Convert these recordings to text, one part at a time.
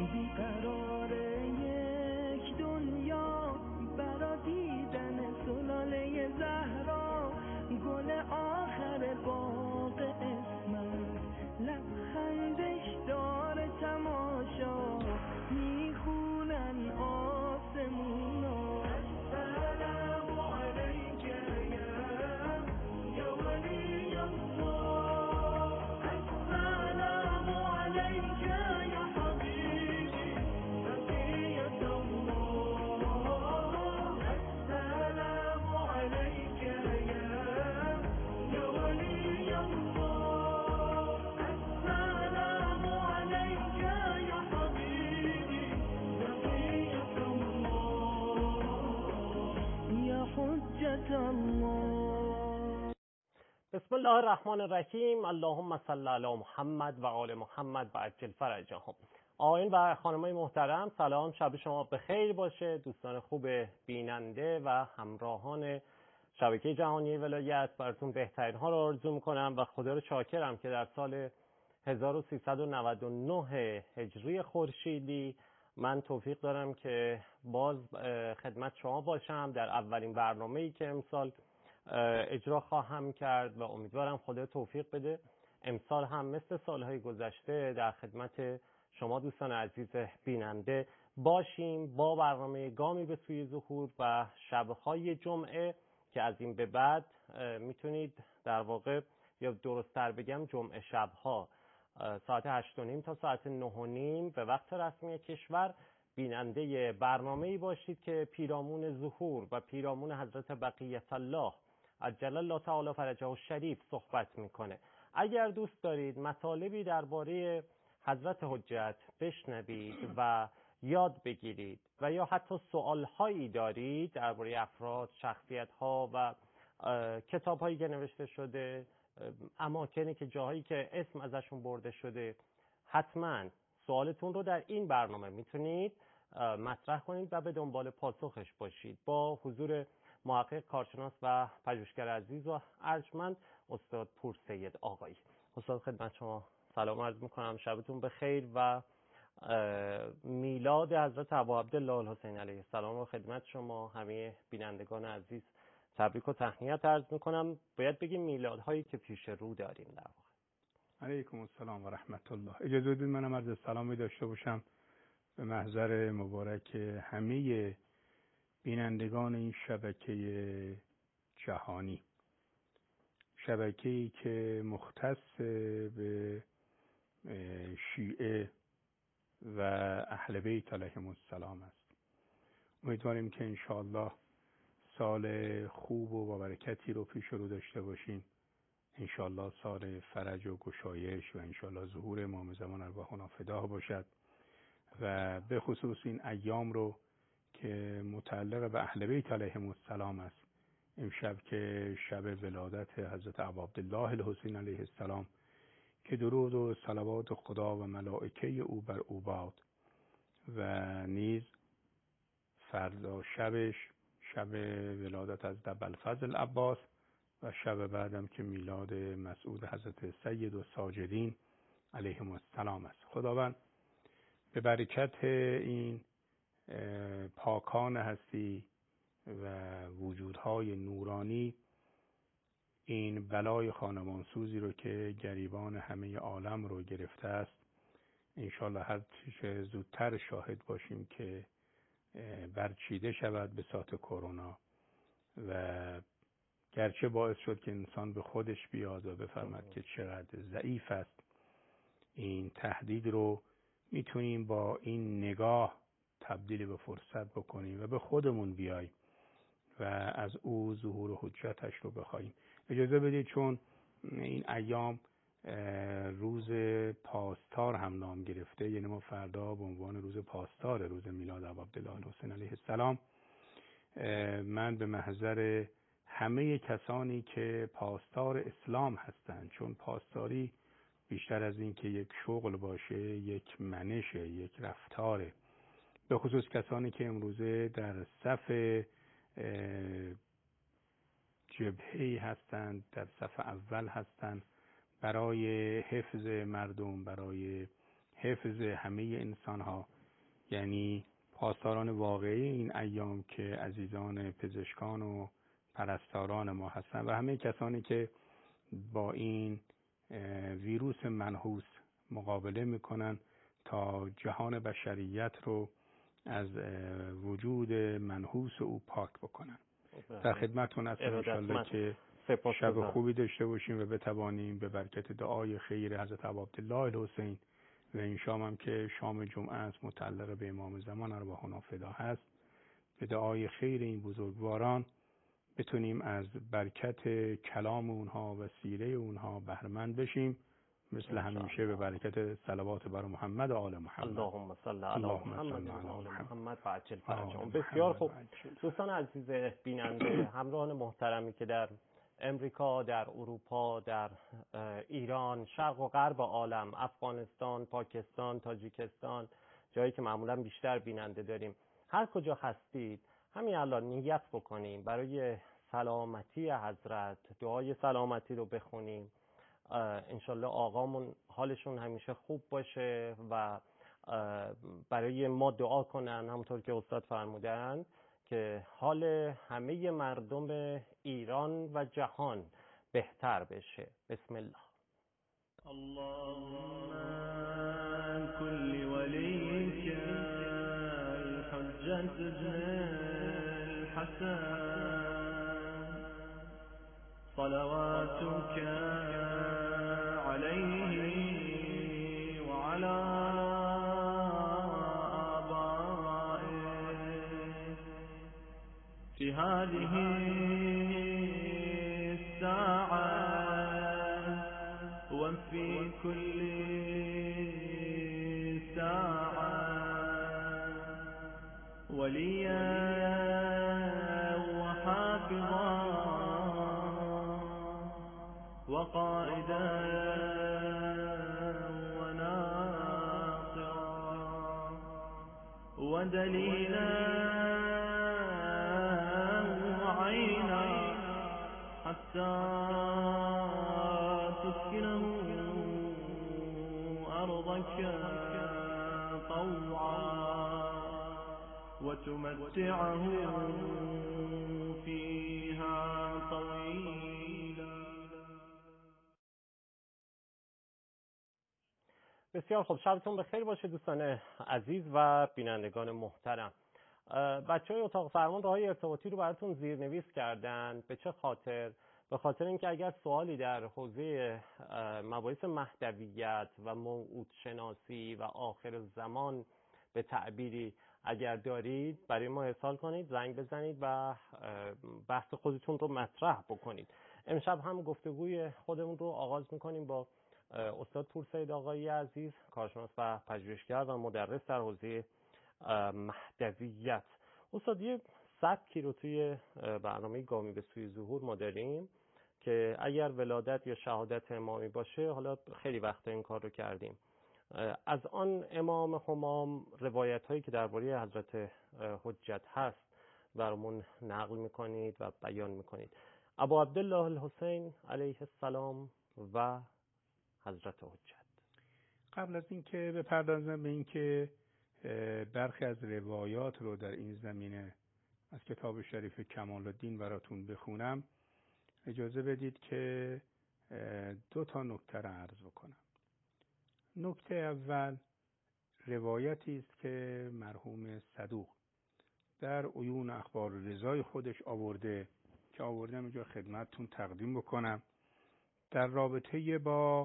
بیقرار یک دنیا برا دیدن سلاله زهرا، گل آخر باغ اسمت لبخندش داره تماشا، میخونن آسمونا السلام علیک یا ولی الله، السلام علیک یا حبیبی بقیت الله، السلام علیک یا ولی الله، السلام علیک یا حبیبی بقیت الله یا حجت الله. بسم الله الرحمن الرحیم. اللهم صل علی محمد و آل محمد و عجل فرجهم. آقایان و خانمای محترم، سلام، شب شما بخیر باشه. دوستان خوب بیننده و همراهان شبکه جهانی ولایت، براتون بهترین ها رو آرزو میکنم و خدا رو شاکرم که در سال 1399 هجری خورشیدی من توفیق دارم که باز خدمت شما باشم در اولین برنامه‌ای که امسال اجرا خواهم کرد و امیدوارم خدا توفیق بده امسال هم مثل سالهای گذشته در خدمت شما دوستان عزیز بیننده باشیم با برنامه گامی به سوی ظهور و شبهای جمعه که از این به بعد میتونید در واقع، یا درست‌تر بگم جمعه شبها ساعت 8:30 تا ساعت 9:30 به وقت رسمی کشور بیننده برنامه‌ای باشید که پیرامون ظهور و پیرامون حضرت بقیت الله عجل الله تعالی فرجه الشریف صحبت میکنه. اگر دوست دارید مطالبی درباره حضرت حجت بشنوید و یاد بگیرید و یا حتی سوالهایی دارید درباره افراد، شخصیت‌ها و کتاب‌هایی که نوشته شده، اماکنی که جاهایی که اسم ازشون برده شده، حتما سوالتون رو در این برنامه میتونید مطرح کنید و به دنبال پاسخش باشید. با حضور محقق، کارشناس و پژوهشگر عزیز و ارجمند استاد پور سید آقایی. استاد خدمت شما سلام عرض میکنم، شبتون بخیر و میلاد حضرت ابا عبدالله الحسین علیه السلام رو خدمت شما همه بینندگان عزیز تبریک و تهنیت عرض میکنم. باید بگیم میلادهایی که پیش رو داریم در واقع. علیکم السلام و رحمت الله. اجازه بدید منم عرض سلامی داشته باشم به محضر مبارک همه بینندگان این شبکه جهانی، شبکه‌ای که مختص به شیعه و اهل بیت علیهم السلام است. امیدواریم که انشاءالله سال خوب و برکتی رو پیش رو داشته باشیم. انشاءالله سال فرج و گشایش و انشاءالله ظهور امام زمان ارواحنا فداه باشد و به خصوص این ایام رو که متعلق به اهل بیت علیهم السلام است، امشب که شب ولادت حضرت ابا عبدالله الحسین علیه السلام که درود و صلوات خدا و ملائکه او بر او باد، و نیز فردا شبش شب ولادت از ابوالفضل عباس و شب بعدم که میلاد مسعود حضرت سید و ساجدین علیهم السلام است. خداوند به برکت این پاکان هستی و وجودهای نورانی این بلای خانمانسوزی رو که گریبان همه عالم رو گرفته است انشالله هر چه زودتر شاهد باشیم که برچیده شود به سات کرونا و گرچه باعث شد که انسان به خودش بیاد و بفهمد که چقدر ضعیف است، این تهدید رو میتونیم با این نگاه تبدیل به فرصت بکنیم و به خودمون بیاییم و از او ظهور و حجتش رو بخوایم. اجازه بدید چون این ایام روز پاستار هم نام گرفته، یعنی ما فردا به عنوان روز پاستار، روز میلاد ابا عبدالله الحسین علیه السلام، من به محضر همه کسانی که پاستار اسلام هستند، چون پاسداری بیشتر از این که یک شغل باشه یک منشه، یک رفتاره، به خصوص کسانی که امروزه در صف جبهه‌ای هستند، در صف اول هستند برای حفظ مردم، برای حفظ همه انسان ها، یعنی پاسداران واقعی این ایام که عزیزان پزشکان و پرستاران ما هستند و همه کسانی که با این ویروس منحوس مقابله میکنن تا جهان بشریت رو از وجود منحوس او پاک بکنن. در خدمتتون هستم انشالله که شب خوبی داشته باشیم و بتوانیم به برکت دعای خیر حضرت ابوعبدالله الحسین و این شام هم که شام جمعه است متعلق به امام زمان ارواحنا فدا هست، به دعای خیر این بزرگواران بتونیم از برکت کلام اونها و سیره اونها بهره‌مند بشیم، مثل همیشه به برکت صلوات بر محمد و آل محمد. اللهم صل علی محمد و آل محمد و عجل فرجهم. بسیار خوب دوستان عزیز بیننده، همراهان محترمی که در امریکا، در اروپا، در ایران، شرق و غرب عالم، افغانستان، پاکستان، تاجیکستان، جایی که معمولا بیشتر بیننده داریم، هر کجا هستید همین الان نیت بکنیم برای سلامتی حضرت، دعای سلامتی رو بخونیم. انشالله آقامون حالشون همیشه خوب باشه و برای ما دعا کنن، همونطور که استاد فرمودن که حال همه مردم ایران و جهان بهتر بشه. بسم الله. اللهم كل وليك الحجة الحسن صلواتك عليه وعلى آبائه في هذه الساعة وفي كل ساعة وليا وحافظا وقائدا وناصرا ودليلا وعينا حتى تسكنه أرضك طوعا وتمتعه فيها طويلا. بسیار خوب، شبتون بخیر باشه دوستان عزیز و بینندگان محترم. بچهای اتاق فرمان راههای ارتباطی رو براتون زیرنویس کردن. به چه خاطر؟ به خاطر اینکه اگر سوالی در حوزه مباحث مهدویت و موعود شناسی و آخر زمان به تعبیری اگر دارید برای ما ارسال کنید، زنگ بزنید و بحث خودتون رو مطرح بکنید. امشب هم گفتگوی خودمون رو آغاز میکنیم با استاد پورسید آقایی عزیز، کارشناس و پژوهشگر و مدرس در حوزه مهدویت. استاد یه سبکی رو توی برنامه گامی به سوی ظهور ما داریم که اگر ولادت یا شهادت امامی باشه، حالا خیلی وقت این کار رو کردیم، از آن امام همام روایت هایی که درباره حضرت حجت هست برامون نقل میکنید و بیان میکنید. ابوعبدالله الحسین علیه السلام و حضرت حجت. قبل از اینکه بپردازم به اینکه برخی از روایات رو در این زمینه از کتاب شریف کمال الدین براتون بخونم، اجازه بدید که 2 نکته را عرض بکنم. نکته اول روایتی است که مرحوم صدوق در عیون اخبار رضای خودش آورده که آوردم اینجا خدمتتون تقدیم بکنم در رابطه با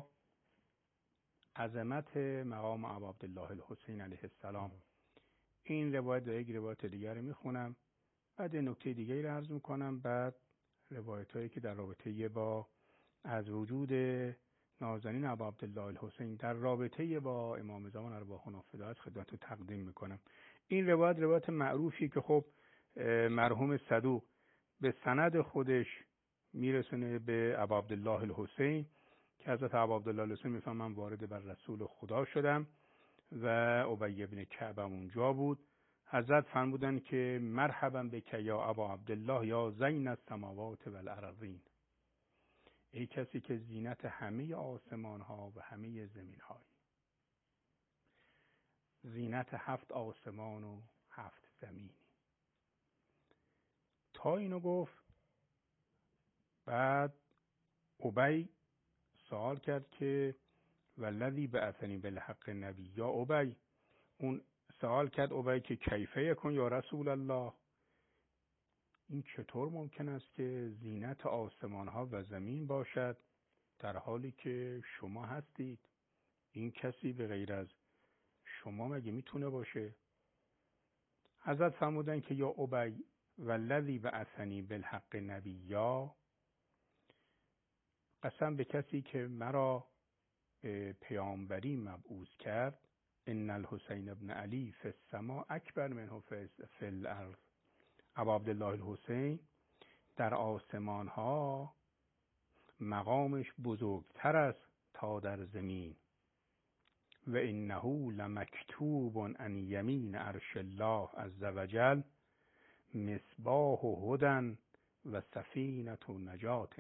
عظمت مقام ابوعبدالله الحسین علیه السلام. این روایت در یک روایت دیگر میخونم، بعد نکته دیگری را عرض میکنم، بعد روایت هایی که در رابطه با از وجود نازنین ابوعبدالله الحسین در رابطه با امام زمان ارواحنا فدا خدمت رو تقدیم میکنم. این روایت معروفی که خب مرحوم صدوق به سند خودش میرسونه به ابوعبدالله الحسین که حضرت ابوعبدالله الحسین میفهم من وارد بر رسول خدا شدم و ابی بن کعب اونجا بود. حضرت فرمودن که مرحبا بک یا ابا عبدالله یا زین السماوات والارضین، ای کسی که زینت همه آسمان ها و همه زمین های. زینت 7 آسمان و 7 زمینی. تا اینو گفت، بعد ابی سوال کرد که والذی بعثنی بالحق نبی، یا ابی، اون سوال کرد ابی که کیفه یکن یا رسول الله، این چطور ممکن است که زینت آسمان ها و زمین باشد در حالی که شما هستید؟ این کسی به غیر از شما مگه میتونه باشه؟ حضرت فرمودن که یا ابی والذی بعثنی بالحق نبی، یا قسم به کسی که مرا به پیامبری مبعوث کرد، ان الحسین ابن علی فی السماء اکبر منه فی الارض، ابا عبدالله الحسین در آسمان ها مقامش بزرگتر است تا در زمین، و انه لمکتوب عن یمین عرش الله عز وجل مصباح هدی و سفینة نجات.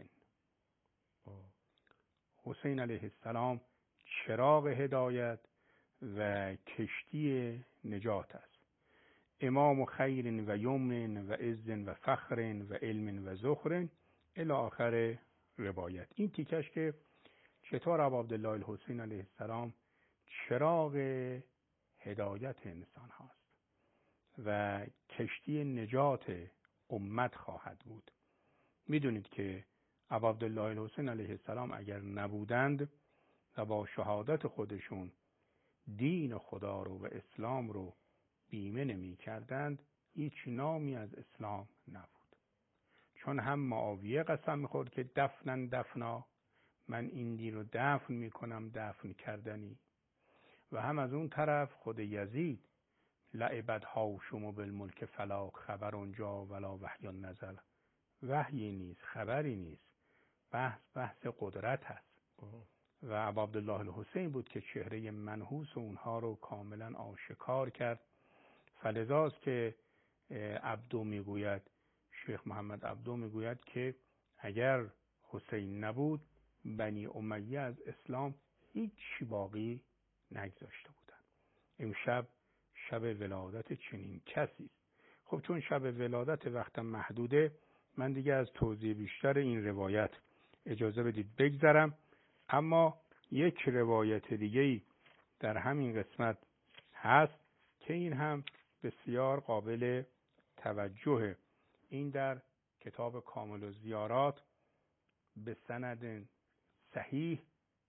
حسین علیه السلام چراغ هدایت و کشتی نجات است، امام خیر و یمن و عز و فخر و علم و زخر الی آخر روایت. این تیکش که چطور ابا عبدالله الحسین علیه السلام چراغ هدایت انسان هاست و کشتی نجات امت خواهد بود. میدونید که ابا عبدالله الحسین علیه السلام اگر نبودند و با شهادت خودشون دین خدا رو و اسلام رو بیمه نمی کردند، هیچ نامی از اسلام نبود. چون هم معاویه قسم میخورد که دفنا، من این دین رو دفن میکنم، دفن کردنی، و هم از اون طرف خود یزید لعبت هاشم بالملک فلا خبر اونجا ولا وحی نزل، وحی نیست، خبری نیست، بحث قدرت هست. و ابا عبدالله الحسین بود که چهره منحوس اونها رو کاملا آشکار کرد. فلذاست که عبدو میگوید، شیخ محمد عبدو میگوید که اگر حسین نبود بنی امیه از اسلام هیچی باقی نگذاشته بودن. امشب شب ولادت چنین کسی است. خب چون شب ولادت وقتم محدوده، من دیگه از توضیح بیشتر این روایت اجازه بدید بگذرم. اما یک روایت دیگه‌ای در همین قسمت هست که این هم بسیار قابل توجهه. این در کتاب کامل الزیارات به سند صحیح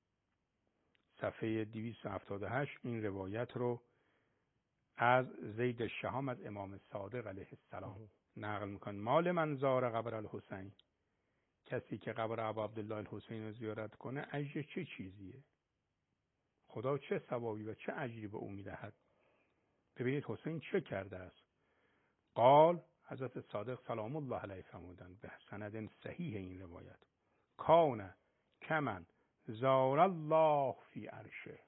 صفحه 278 این روایت رو از زید الشهام از امام صادق علیه السلام نقل میکن. مال من زار قبر الحسین، کسی که قبر ابا عبدالله الحسین رو زیارت کنه اجر چه چیزیه؟ خدا چه ثوابی و چه اجری به او میدهد؟ ببینید حسین چه کرده است. قال، حضرت صادق سلام الله علیه فرمودند به سند صحیح این روایت، کان کمن زار الله فی عرشه،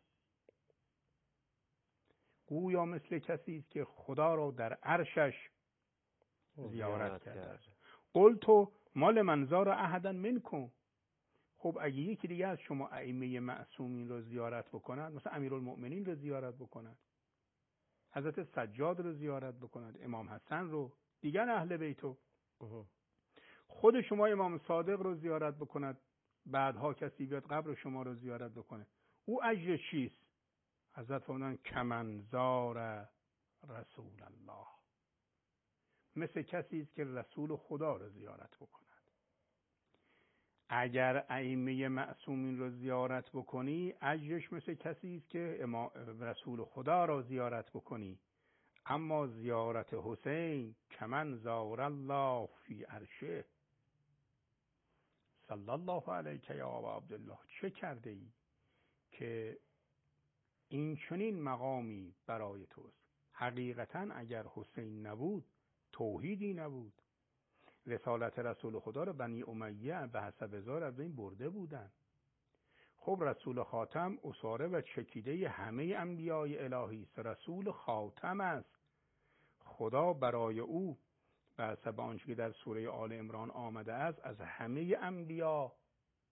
گویا مثل کسی است که خدا را در عرشش زیارت کرده است. قلت مال منظار احدا منکم، خب اگه یکی دیگه از شما ائمه معصومین رو زیارت بکند، مثلا امیرالمؤمنین رو زیارت بکند، حضرت سجاد رو زیارت بکند، امام حسن رو، دیگر اهل بیتو، خود شما امام صادق رو زیارت بکند، بعدها کسی بیاد قبر شما رو زیارت بکنه، او اجر چیست؟ حضرت فرمودن کمن زار رسول الله، مثل کسی است که رسول خدا رو زیارت بکند. اگر ائمه معصومین رو زیارت بکنی اجرش مثل کسی است که رسول خدا رو زیارت بکنی. اما زیارت حسین کمن زار الله فی عرشه، صلی الله علیک یا ابا عبدالله، چه کرده ای که این چنین مقامی برای توست؟ حقیقتا اگر حسین نبود توحیدی نبود. رسالت رسول خدا رو بنی امیه به حسب ظاهر از این برده بودن. خب رسول خاتم اساره و چکیده همه انبیای الهی است، رسول خاتم است. خدا برای او به حسب آنچه که در سوره آل عمران آمده است از همه انبیا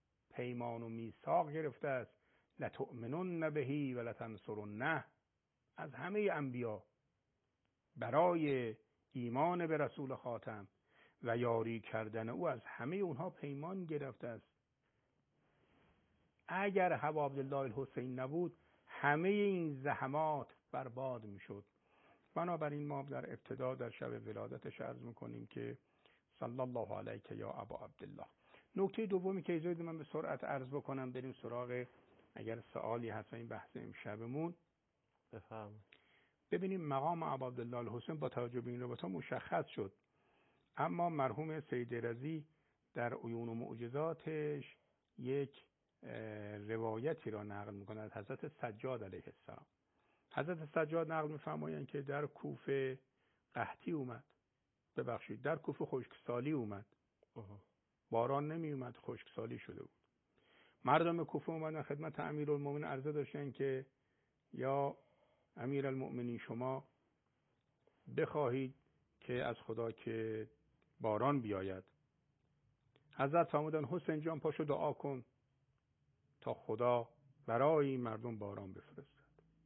پیمان و میثاق گرفته است، لتؤمنن بهی و لتنصرنه، از همه انبیا برای ایمان به رسول خاتم و یاری کردن او از همه اونها پیمان گرفته است. اگر ابا عبدالله الحسین نبود همه این زحمات برباد میشد. بنابراین ما در ابتدا در شب ولادتش عرض میکنیم که صلی الله علیک یا ابا عبدالله. نکته دومی که اجازه من به سرعت عرض بکنم، بریم سراغ اگر سوالی هست این بحث امشبمون. بفهم. ببینیم مقام ابا عبدالله الحسین با توجه به این رابطه مشخص شد، اما مرحوم سید رضی در عیون و معجزاتش یک روایتی را نقل می‌کند از حضرت سجاد علیه السلام. حضرت سجاد نقل می‌فرمایند که در کوفه قحطی اومد، در کوفه خشکسالی اومد، باران نمی اومد، خشکسالی شده بود. مردم کوفه اومدن خدمت امیرالمومنین عرضه داشتن که یا امیرالمومنین شما بخواهید که از خدا که باران بیاید. حضرت فرمودن حسین جان پاشو دعا کن تا خدا برای این مردم باران بفرستد.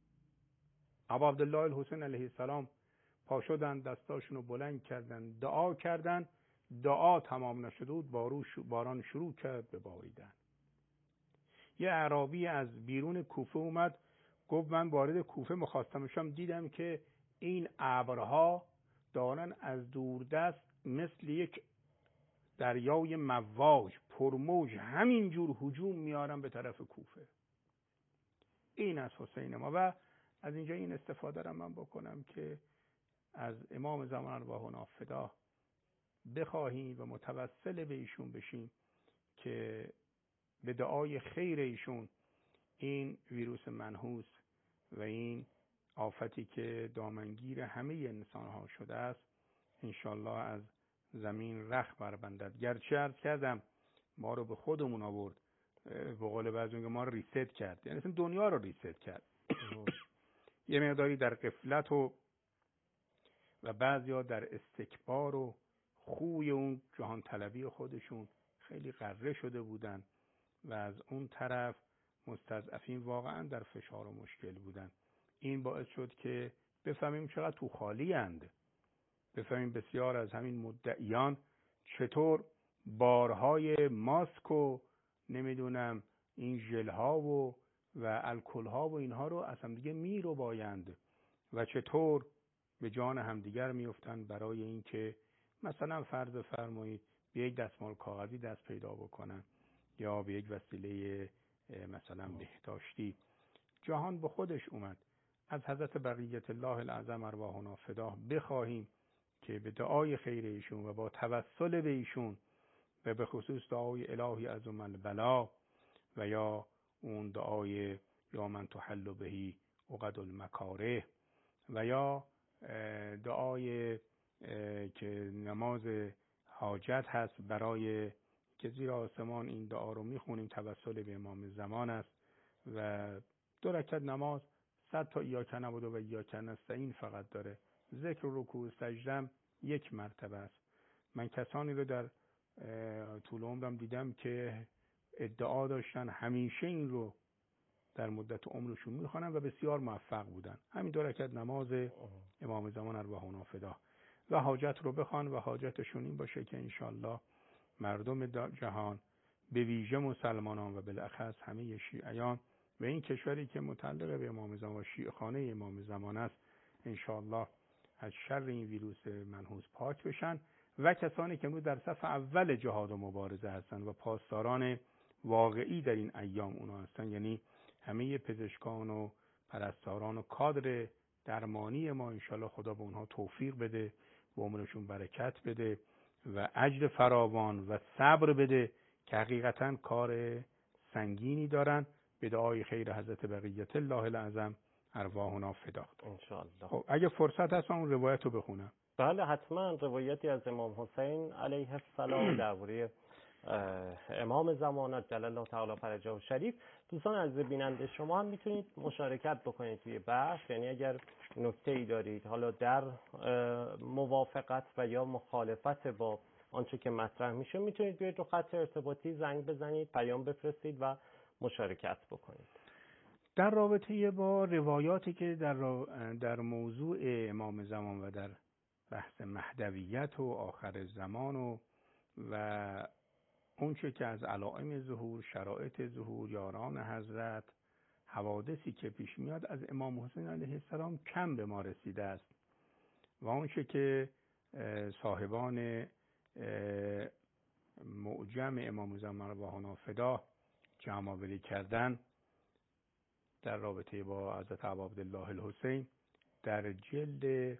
ابا عبدالله الحسین علیه السلام پاشدن، دستاشونو بلند کردن، دعا کردن، دعا تمام نشده بود باران شروع کرد به باریدن. یه اعرابی از بیرون کوفه اومد، گفت من وارد کوفه مخواستم شم، دیدم که این ابرها دارن از دوردست مثل یک دریای مواج پرموج همینجور هجوم میارن به طرف کوفه. این از حسین ما. و از اینجا این استفاده را من بکنم که از امام زمان ارواح نافدا بخواهیم و متوسل به ایشون بشیم که به دعای خیر ایشون این ویروس منحوس و این آفتی که دامنگیر همه انسان ها شده است انشالله از زمین رخ بربندد. گرچه عرض کردم ما رو به خودمون آورد، به قول بعضی میگه ما رو ریست کرد، یعنی اصلا دنیا رو ریست کرد. یه مقداری در غفلت و بعضیا در استکبار و خوی اون جهان طلبی خودشون خیلی غره شده بودن و از اون طرف مستضعفین واقعا در فشار و مشکل بودن. این باعث شد که بفهمیم چقدر تو خالی اند، بفهمیم بسیار از همین مدعیان چطور بارهای ماسک و نمیدونم این ژل‌ها و الکل‌ها و اینها رو از هم دیگه میرو بایند و چطور به جان همدیگر میفتن برای اینکه مثلا فرض فرمایید به یک دستمال کاغذی دست پیدا بکنن یا به یک وسیله مثلا بهداشتی. جهان به خودش اومد. از حضرت بقیت الله الاعظم ارواحنا فدا بخواهیم که به دعای خیر ایشون و با توسل به ایشون و به خصوص دعای الهی عظم البلا و یا اون دعای یا من تحل بهی عقد المکاره و یا دعای که نماز حاجت هست برای که زیر آسمان این دعا رو میخونیم توسل به امام زمان است و 2 رکعت نماز 100 تا ایاک نعبد و ایاک نستعین فقط داره. ذکر و رکوع و سجدم 1 مرتبه است. من کسانی رو در طول عمرم دیدم که ادعا داشتن همیشه این رو در مدت عمرشون میخوانن و بسیار موفق بودن. همین 2 رکعت نماز امام زمان ارواحنا فدا و حاجت رو بخوان و حاجتشون این باشه که انشالله مردم جهان به ویژه مسلمانان و بالاخص همه شیعیان و این کشوری که متعلق به امام زمان و شیعه خانه امام زمان است انشالله از شر این ویروس منحوس پاک بشن و کسانی که در صف اول جهاد و مبارزه هستن و پاسداران واقعی در این ایام اونا هستن، یعنی همه پزشکان و پرستاران و کادر درمانی ما انشالله خدا به اونها توفیق بده و عمرشون برکت بده و اجر فراوان و صبر بده که حقیقتا کار سنگینی دارن. به دعای خیر حضرت بقیت الله الاعظم ارواحنا فدا انشاءالله. خب اگه فرصت هست اون روایت رو بخونم. بله حتما. روایتی از امام حسین علیه السلام درباره امام زمانت جل الله تعالی فرجه شریف. دوستان عزیز بیننده شما هم میتونید مشارکت بکنید توی بحث، یعنی اگر نکته‌ای دارید حالا در موافقت و یا مخالفت با آنچه که مطرح میشه میتونید بیاید رو خط ارتباطی زنگ بزنید، پیام بفرستید و مشارکت بکنید. در رابطه با روایاتی که در موضوع امام زمان و در بحث مهدویت و آخر زمان و اونچه که از علائم ظهور، شرایط ظهور، یاران حضرت، حوادثی که پیش میاد از امام حسین علیه السلام کم به ما رسیده است و اونچه که صاحبان معجم امام زمان ارواح نافداه جمع‌آوری کردن در رابطه با حضرت ابا عبدالله الحسین در جلد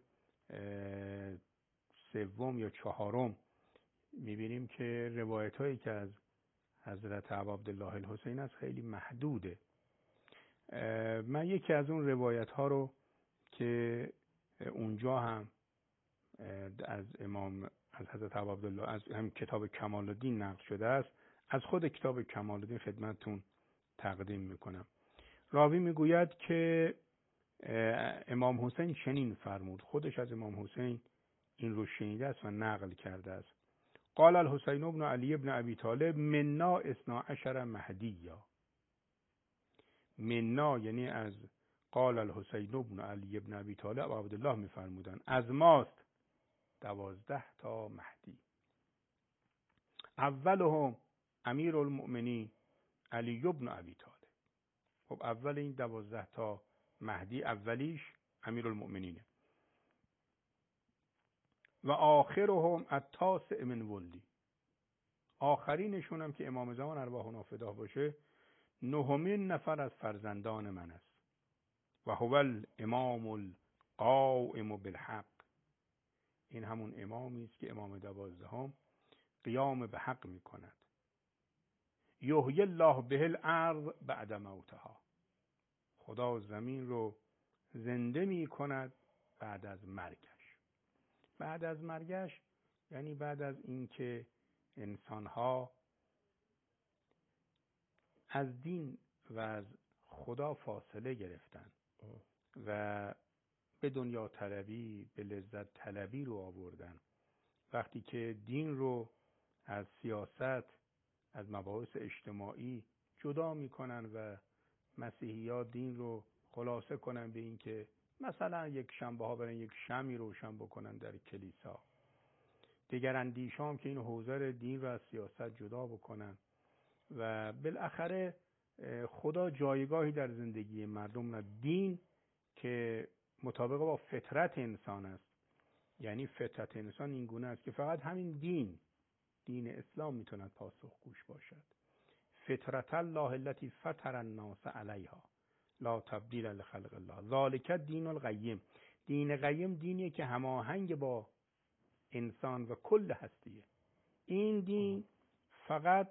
3 یا 4 میبینیم که روایت هایی که از حضرت ابا عبدالله الحسین است خیلی محدوده. من یکی از اون روایت ها رو که اونجا هم از حضرت ابا عبدالله از هم کتاب کمال الدین نقل شده است، از خود کتاب کمال الدین خدمتتون تقدیم میکنم. راوی میگوید که امام حسین چنین فرمود، خودش از امام حسین این رو شنیده است و نقل کرده است. قال الحسین ابن علی ابن ابی طالب منا 12 مهدیا. منا یعنی از قال الحسین ابن علی ابن ابی طالب و عبدالله میفرمودن از ماست 12 تا مهدی. اولهم امیر المؤمنین علی ابن ابی طالب. خب اول این 12 تا مهدی اولیش امیر المؤمنینه. و آخرهم التاسع من ولدی. آخرینشون هم که امام زمان ارواح نافداه باشه 9مین نفر از فرزندان من است. و هو الامام القائم بالحق. این همون امامی است که امام 12 قیام به حق می کند. یحیی الله به الارض بعد موتها. خدا زمین رو زنده می کند بعد از مرگش. بعد از مرگش یعنی بعد از اینکه انسانها از دین و از خدا فاصله گرفتن و به دنیا طلبی، به لذت طلبی رو آوردن. وقتی که دین رو از سیاست، از مباحث اجتماعی جدا میکنن و مسیحی‌ها دین رو خلاصه کنن به این که مثلا یک شنبه ها برن یک شمعی روشن بکنن در کلیسا، دیگر اندیشام که این حوزه دین رو از سیاست جدا بکنن و بالاخره خدا جایگاهی در زندگی مردم ندید. دین که مطابق با فطرت انسان است، یعنی فطرت انسان این گونه است که فقط همین دین اسلام میتواند پاسخگوش باشد. فطرت الله التي فطر الناس علیها لا تبدیل لخلق الله ذالک الدین القیم. دین قیم دینیه که هماهنگ با انسان و کل هستیه. این دین فقط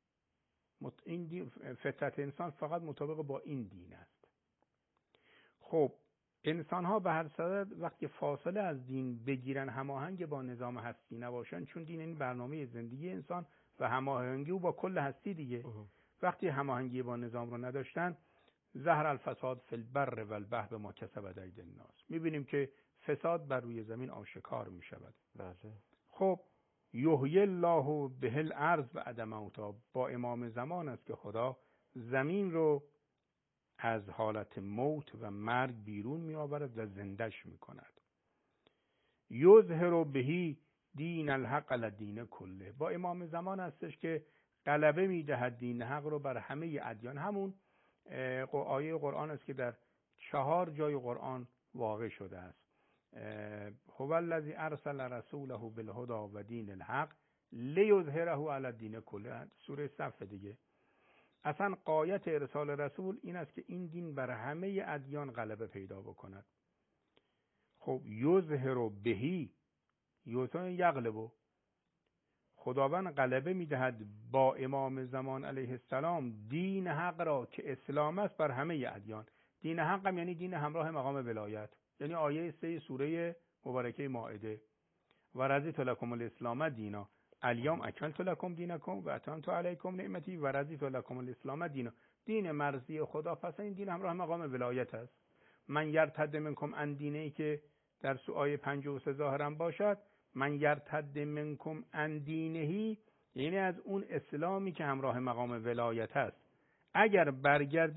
فطرت انسان فقط مطابق با این دین است. خب انسان ها به هر صورت وقتی فاصله از دین بگیرن، هماهنگ با نظام هستی نباشن، چون دین این برنامه زندگی انسان و هماهنگی او با کل هستی دیگه. وقتی هماهنگی با نظام رو نداشتن، ظهر الفساد فی البر و البحر بما کسبت ایدی الناس. میبینیم که فساد بر روی زمین آشکار میشود. خب یحیی الله به الارض بعد موتها. با امام زمان است که خدا زمین رو از حالت موت و مرگ بیرون می آورد و زندش می کند. یظهر بهی دین الحق علی الدین کله. با امام زمان هستش که غلبه می دهد دین حق رو بر همه ادیان. همون آیه قرآن است که در 4 جای قرآن واقع شده است. هو الذی ارسل رسوله بالهدى و دین الحق لیظهره علی الدین کله. سوره صف دیگه. اصلا غایت ارسال رسول این است که این دین بر همه ادیان غلبه پیدا بکند. خب یظهر بهی یغلب. خداوند غلبه میدهد با امام زمان علیه السلام دین حق را که اسلام است بر همه ادیان. دین حق هم یعنی دین همراه مقام ولایت، یعنی آیه 3 سوره مبارکه مائده. و رضیت لکم الاسلام دینا الیوم اکملت لکم دینکم و اتممت علیکم نعمتی و رضیت لکم الاسلام دینا. دین مرضی خدا پس این دین همراه مقام ولایت است. من یرتد منکم عن دینی که در آیه 53 ظاهرا باشد، من یرتد منکم عن دینهی یعنی از اون اسلامی که همراه مقام ولایت است، اگر برگردید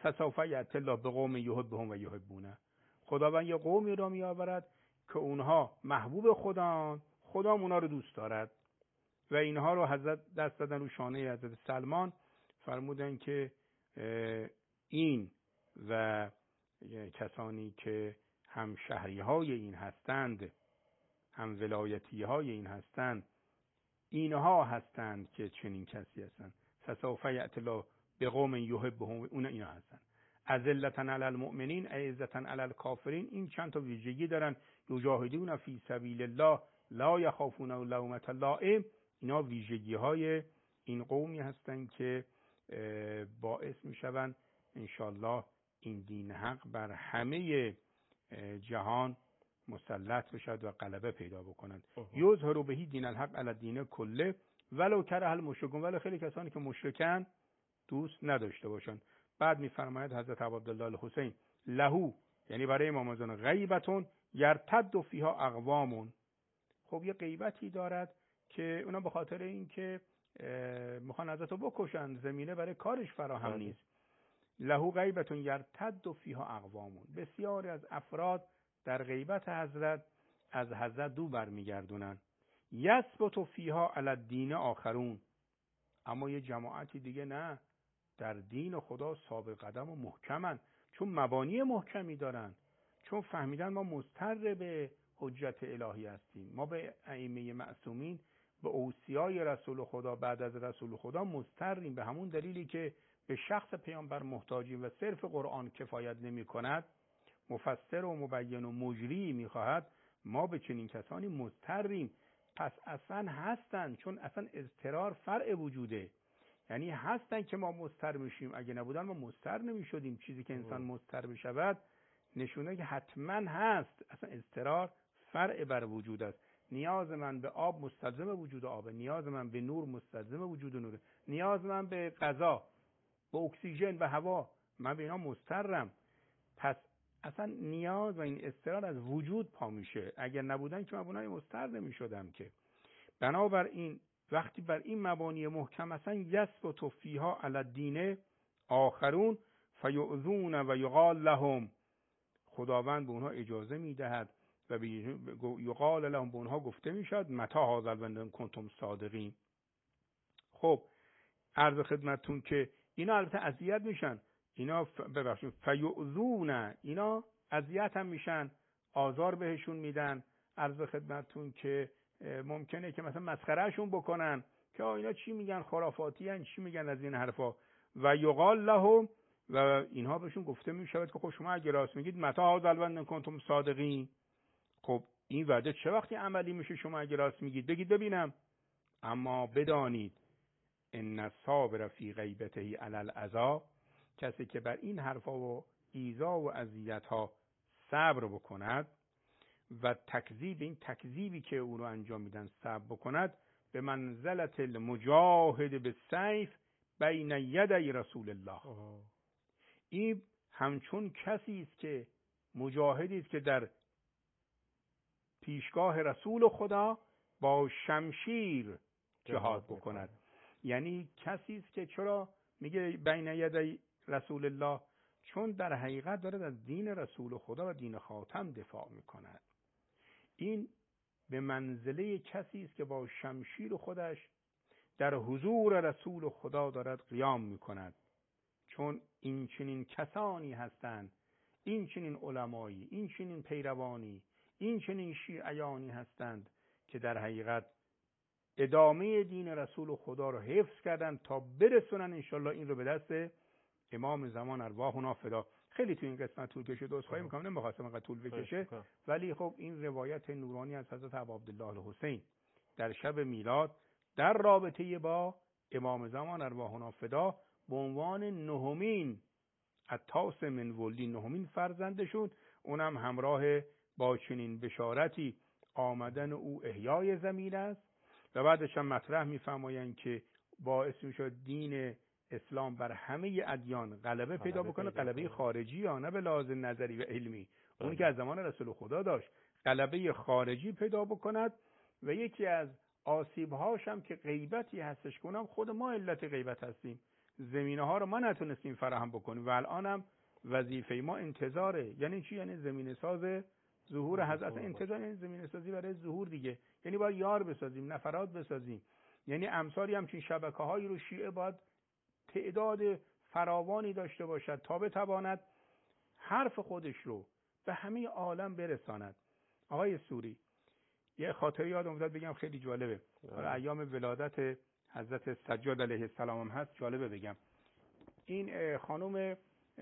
فسوف یأتی الله بقوم یحبهم و یحبونه. خداوند یه قومی را میآورد که اونها محبوب خدا اونا رو دوست دارد. و اینها رو حضرت دست دادن رو شانه حضرت سلمان، فرمودن که این و کسانی که هم شهری های این هستند، هم ولایتی های این هستند، اینها هستند که چنین کسی هستند. فسوف یأتی الله بقوم یحبهم، اینا هستند. اذلة علی المؤمنین اعزة علی الکافرین. این چند تا ویژگی دارن. یجاهدون فی سبیل الله لا یخافون لومة لائم. اینا ویژگی های این قومی هستند که باعث میشوند انشالله این دین حق بر همه جهان مسلط بشد و غلبه پیدا بکنند. یظهر به دین الحق علی الدین کله ولو کره المشرکون. ولی خیلی کسانی که مشرکن دوست نداشته باشند. بعد میفرماید حضرت عبدالله الحسین لهو، یعنی برای امام زمان، غیبتون یرتد فیها اقوامون. خب یه غیبتی دارد که اونا به خاطر اینکه میخوان حضرتو بکشن، زمینه برای کارش فراهم نیست. لهو غیبتون یرتد فیها اقوامون. بسیاری از افراد در غیبت حضرت از حضرت دو برمیگردونن. یثبت فیها علی الدین آخرون. اما یه جماعتی دیگه نه، در دین خدا ثابت قدم و محکمن، چون مبانی محکمی دارن، چون فهمیدن ما مضطر به حجت الهی هستیم، ما به ائمه معصومین، به اوصیای رسول خدا بعد از رسول خدا مضطریم. به همون دلیلی که به شخص پیامبر محتاجیم و صرف قرآن کفایت نمی کند، مفسر و مبین و مجری می خواهد، ما به چنین کسانی مضطریم. پس اصلا هستن، چون اصلا اضطرار فرع وجوده، یعنی هستن که ما مضطر میشیم. اگه نبودن ما مضطر نمی شدیم. چیزی که انسان مضطر بشود نشونه که حتما هست. اصلا اضطرار فرع بر وجود است. نیاز من به آب مستلزم وجود آب، نیاز من به نور مستلزم وجود نور، نیاز من به غذا، به اکسیژن و هوا، من به اینا مضطرم. پس اصلا نیاز و این اضطرار از وجود پا میشه. اگر نبودن که من بنای مضطر نمی شدم که. بنابراین وقتی بر این مبانی محکم اصلا یثبت فیها علی الدین آخرون فیؤذون و یقال لهم. خداوند به اونها اجازه میدهد و یقال لهم، به اونها گفته میشد متی هذا الوعد کنتم صادقین. خب عرض خدمتتون که اینا البته اذیت میشن، اینا ببخشید فیؤذون، اینا اذیت هم میشن، آزار بهشون میدن. عرض خدمتتون که ممکنه که مثلا مسخرهشون بکنن که اینا چی میگن، خرافاتی ان، چی میگن از این حرفا. و یقال لهم، و اینها بهشون گفته میشود که خب شما اگه راست میگید متی هذا الوعد کنتم صادقین. خب این وعده چه وقتی عملی میشه شما اگه راست میگید؟ بگید ببینم. اما بدانید ان الصابر فی غیبته علی الاذی، کسی که بر این حرفا و ایذا و اذیت ها صبر بکند و تکذیب، این تکذیبی که او رو انجام میدن صبر بکند، به منزلت المجاهد بالسیف بین یدی رسول الله. این همچون کسی است که مجاهدی است که در پیشگاه رسول خدا با شمشیر جهاد بکند. یعنی کسی است که چرا میگه بین یدی رسول الله؟ چون در حقیقت دارد از دین رسول خدا و دین خاتم دفاع میکند. این به منزله کسی است که با شمشیر خودش در حضور رسول خدا دارد قیام میکند. چون این چنین کسانی هستند، این چنین علمایی، این چنین پیروانی، این چنین شیعیانی هستند که در حقیقت ادامه دین رسول خدا رو حفظ کردن تا برسونن انشالله این رو به دست امام زمان ارواحنا فدا. خیلی تو این قسمت طول کشید، عذرخواهی میکنم، نمیخواستم اینقدر طول بکشه، ولی خب این روایت نورانی از حضرت ابا عبدالله الحسین در شب میلاد در رابطه با امام زمان ارواحنا فدا به عنوان نهمین الطاس من ولدی، نهمین فرزندشون، اونم همراه با چنین بشارتی آمدن او احیای زمین است. و بعدش هم مطرح میفرمایند که باعث میشد دین اسلام بر همه ادیان غلبه پیدا بکنه، غلبه خارجی یا نه به لحاظ نظری و علمی، اونی که از زمان رسول خدا داشت، غلبه خارجی پیدا بکند. و یکی از آسیبهاش هم که غیبتی هستش، کنم خود ما علت غیبت هستیم. زمینه‌ها رو ما نتونستیم فراهم بکنیم و الانم وظیفه ما انتظاره. یعنی چی؟ یعنی زمینه ساز ظهور حضرت. انتظار یعنی زمینه سازی برای ظهور دیگه. یعنی باید یار بسازیم، نفرات بسازیم. یعنی امثالی همچین شبکه‌هایی رو شیعه باید تعداد فراوانی داشته باشد تا بتواند حرف خودش رو به همه عالم برساند. آقای سوری، یه خاطره یادم افتاد بگم، خیلی جالبه. حالا ایام ولادت حضرت سجاد علیه السلام هم هست، جالبه بگم. این خانم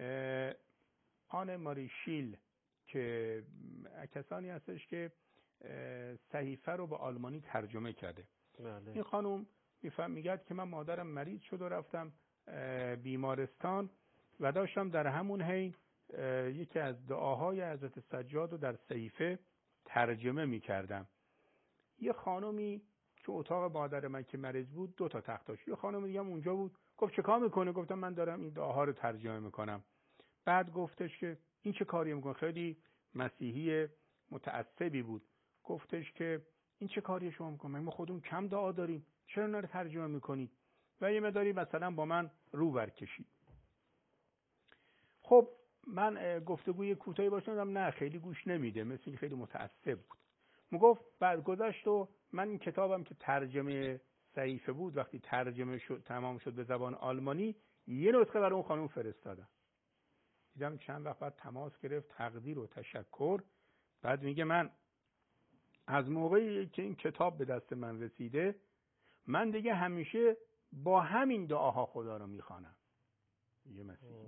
آن ماری شیل که کسانی هستش که صحیفه رو به آلمانی ترجمه کرده. بله. این خانم میگه که من مادرم مریض شد و رفتم بیمارستان و داشتم در همون حین یکی از دعاهای حضرت سجاد رو در صحیفه ترجمه میکردم. یه خانمی که اتاق مادر من که مریض بود 2 تا تخت داشت، یه خانم دیگه هم اونجا بود. گفت چه کار میکنه؟ گفتم من دارم این دعاها رو ترجمه میکنم. بعد گفتش که این چه کاری میکنه؟ خیلی مسیحی متعصبی بود. گفتش که این چه کاری شما میکنید؟ ما خودمون کم دعا داریم، چرا اینا رو ترجمه میکنید؟ و یه مقداری مثلا با من رو برکشید. خب من گفتگوی کوتاهی باشم، نه خیلی گوش نمیده، مثل اینکه خیلی متعصب بود. میگفت بعد گذشت و من این کتابم که ترجمه صحیفه بود وقتی ترجمه شد تمام شد به زبان آلمانی، یه نسخه برای اون خانم فرستادم. دیدم چند وقت بعد تماس گرفت، تقدیر و تشکر. بعد میگه من از موقعی که این کتاب به دست من رسیده، من دیگه همیشه با همین دعاها خدا رو میخوانم. یه مسیحی.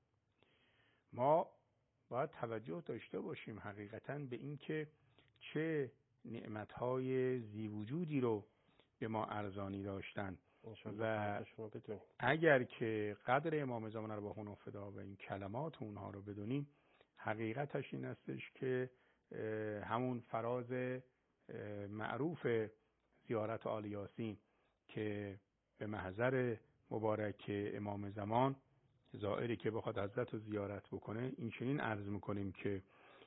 ما باید توجه داشته باشیم حقیقتاً به این که چه نعمتهای زی وجودی رو به ما ارزانی داشتن و اگر که قدر امام زمان ارواحهم فدا و این کلمات اونها رو بدونیم، حقیقتش این استش که همون فراز معروف زیارت آل یاسین که به محضر مبارک امام زمان زائری که بخواد حضرت رو زیارت بکنه، این چنین عرض میکنیم که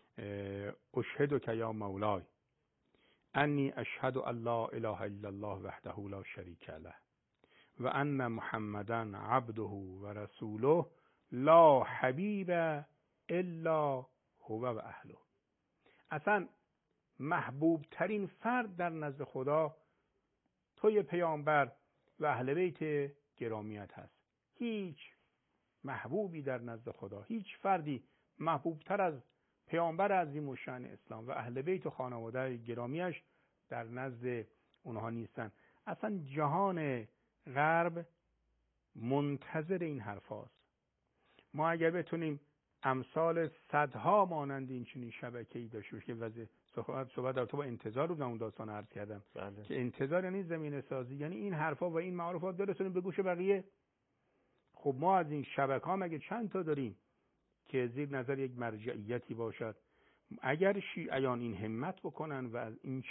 اشهدک یا مولای انی اشهد ان لا اله الا الله وحده لا شریک له و ان محمدا عبده و رسوله لا حبیب الا هو و اهله. اصلا محبوب ترین فرد در نزد خدا توی پیامبر و اهل بیت گرامیت هست. هیچ محبوبی در نزد خدا، هیچ فردی محبوبتر از پیامبر عظیم الشأن اسلام و اهل بیت و خانواده گرامیش در نزد اونها نیستن. اصلا جهان غرب منتظر این حرف هاست. ما اگر بتونیم امثال صدها مانند این چنین شبکه‌ای داشته باشیم که وضع صحبت در تو با انتظار رو اون داستان عرض کردم. بله. که انتظار یعنی زمینه سازی، یعنی این حرفا و این معارفات برسونیم به گوش بقیه. خب ما از این شبکه‌ها مگه چند تا داریم که زیر نظر یک مرجعیتی باشد؟ اگر شیعیان این همت بکنن و از این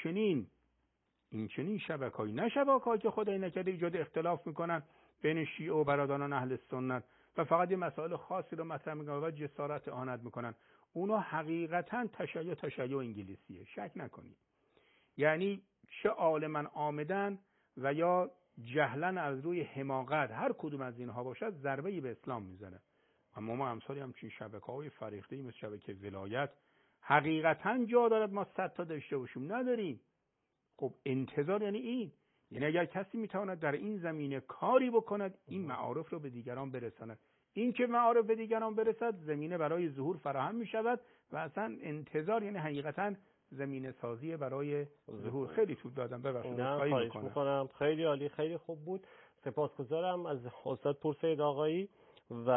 چنین شبکه‌ای، نه شبکه‌ای که خدای نکرده ایجاد اختلاف میکنن بین شیعه و برادران اهل سنت و فقط یه مسائل خاصی رو مطرح میکنن و جسارت اهانت میکنن، اونا حقیقتا تشیع انگلیسیه، شک نکنید. یعنی چه عالمن آمدن و یا جهلن از روی حماقت، هر کدوم از اینها باشد ضربه‌ای به اسلام میزنه. اما ما امثالی همچین شبکه‌های فریخته‌ای مثل شبکه ولایت حقیقتا جا دارد ما 100 تا داشته باشیم، نداریم. خب انتظار یعنی این، یعنی اگر کسی میتواند در این زمینه کاری بکند، این معارف رو به دیگران برساند. این که معارف به دیگران برسد، زمینه برای ظهور فراهم میشود و اصلا انتظار یعنی حقیقتا زمینه سازی برای ظهور. خیلی طول دادم، ببخشید. خواهش میکنم. خیلی عالی، خیلی خوب بود. سپاسگزارم از استاد پورسید آقایی. و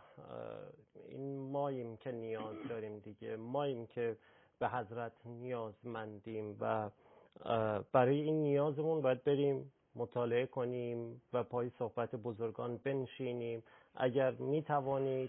این ماییم که نیاز داریم دیگه، ماییم که به حضرت نیازمندیم و برای این نیازمون باید بریم مطالعه کنیم و پای صحبت بزرگان بنشینیم. اگر میتوانید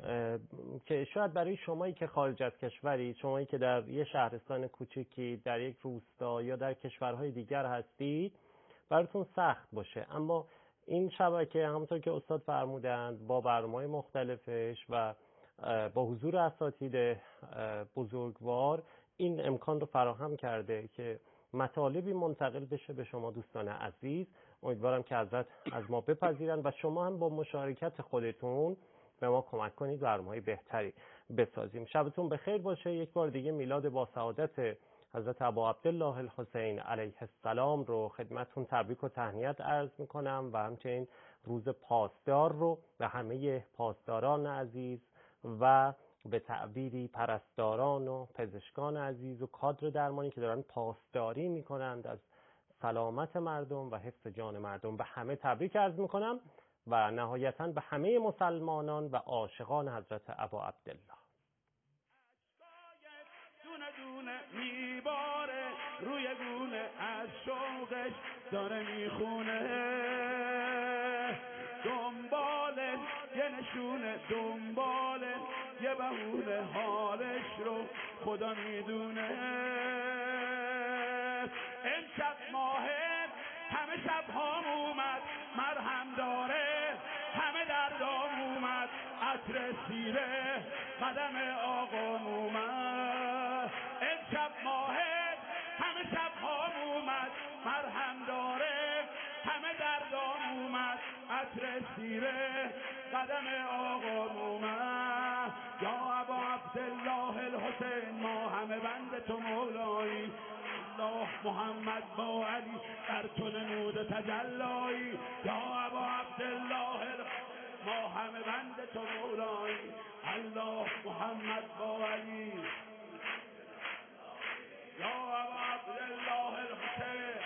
که شاید برای شمایی که خارج از کشوری، شمایی که در یه شهرستان کوچکی، در یک روستا یا در کشورهای دیگر هستید، براتون سخت باشه، اما این شبکه همونطور که استاد فرمودند با برنامه‌های مختلفش و با حضور اساتید بزرگوار این امکان رو فراهم کرده که مطالبی منتقل بشه به شما دوستان عزیز. امیدوارم که حضرت از ما بپذیرن و شما هم با مشارکت خودتون به ما کمک کنید برنامه‌های بهتری بسازیم. شبتون بخیر باشه. یک بار دیگه میلاد با سعادت حضرت ابا عبدالله الحسین علیه السلام رو خدمتتون تبریک و تهنیت عرض میکنم و همچنین روز پاسدار رو به همه پاسداران عزیز و به تعبیری پرستاران و پزشکان عزیز و کادر درمانی که دارن پاسداری میکنند از سلامت مردم و حفظ جان مردم، به همه تبریک عرض میکنم و نهایتاً به همه مسلمانان و عاشقان حضرت ابا عبدالله. دونه دونه میباره روی گونه از شوقش داره میخونه، دنباله یه نشونه، دنباله یه بهونه، حالش رو خدا میدونه. امشب ماهر همه شب هام اومد، مرهم داره همه دردام اومد، عطر سیره قدم آقام اومد. امشب ماهر همه شب هام اومد، مرهم داره همه دردام اومد، عطر سیره قدم آقام اومد. یا ابا عبدالله الحسین ما همه بند تو مولایی، الله محمد با علی در تو نمود تجلایی. یا ابا عبدالله ما همه بند تو مولایی، الله محمد با علی. یا ابا عبدالله الحسین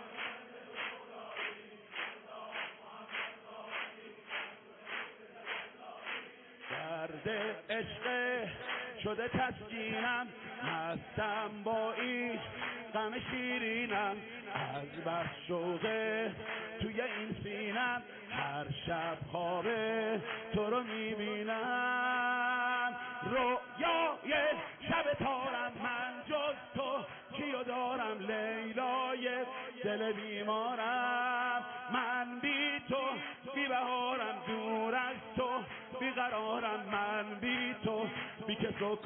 درد عشق شده تسکینم، مستم با این غم شیرینم، از بس شوقه توی این سینم، هر شب خوابه تو رو میبینم. رویای شب تارم من جز تو کیو دارم، لیلای دل بیمارم من، بی تو بی بهارم، دور از تو بیقرارم من، بی تو بی کس و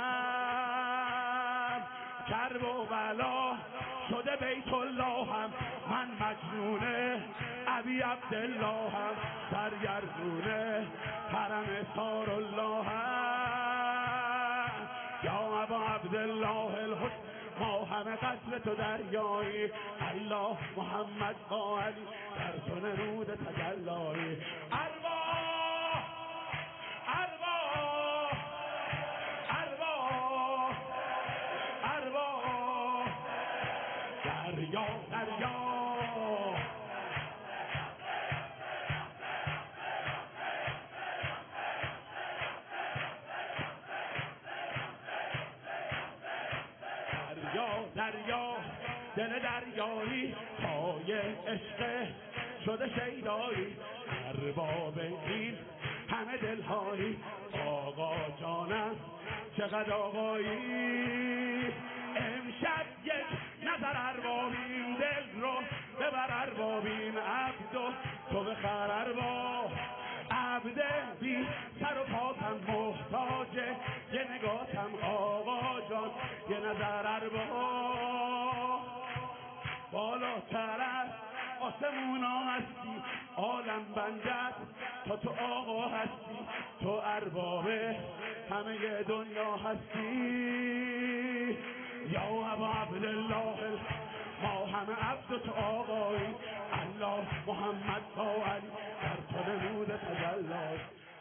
کارم. کرب و بلا شده بیت الله هم، من مجنونه ابی عبدالله هم، سرگردونه حرم سار الله هم. یا ابا عبدالله الحسین ما همه قتل تو دریایی، الله محمد با علی در تو نمود تجلایی. ارواح ارواح ارواح ارواح دریا دریا دریا دل دریایی، پای عشق شده شیدایی، ارباب این همه دلهایی، آقا جانم چقدر آقایی. امشب یک نظر اربابیم دل رو ببر، اربابیم عبد و تو بخر ارباب، عبد بی سر و پاتم محتاجه، یه نگاهتم آقا جان یه نظر ارباب. بالاتر از آسمونا هستی عالم بندت، تا تو آقا هستی تو ارباب همه دنیا هستی. یا ابا عبدالله ما همه عبد تو آقایی، الله محمد با علی در تو نمود تجلای.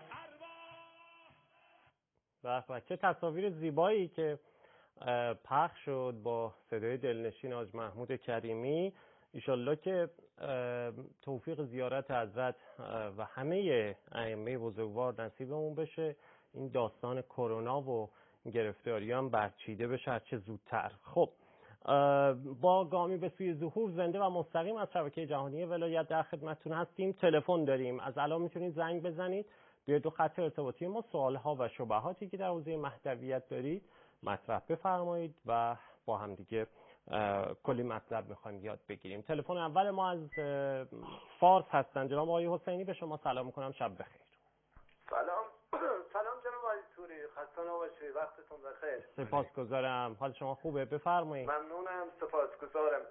و چه تصاویر زیبایی که پخش شد با صدای دلنشین حاج محمود کریمی. ایشالله که توفیق زیارت حضرت و همه ائمه بزرگوار نصیبمون بشه، این داستان کرونا و گرفتاری هم برچیده بشه هرچه زودتر. خب با گامی به سوی ظهور زنده و مستقیم از شبکه جهانی ولایت در خدمتتون هستیم. تلفن داریم، از الان میتونید زنگ بزنید به دو خط ارتباطی ما، سوالها و شبهاتی که در حوزه مهدویت دارید مطرح بفرمایید و با هم دیگه کلی مطلب میخوایم یاد بگیریم. تلفن اول ما از فارس هستن. جناب آقای حسینی به شما سلام میکنم، شب بخیر. سلام جناب آقای توری، خسته خسته نباشی، وقتتون بخیر. سپاسگزارم. حال شما خوبه؟ بفرمایید. ممنونم، سپاسگزارم.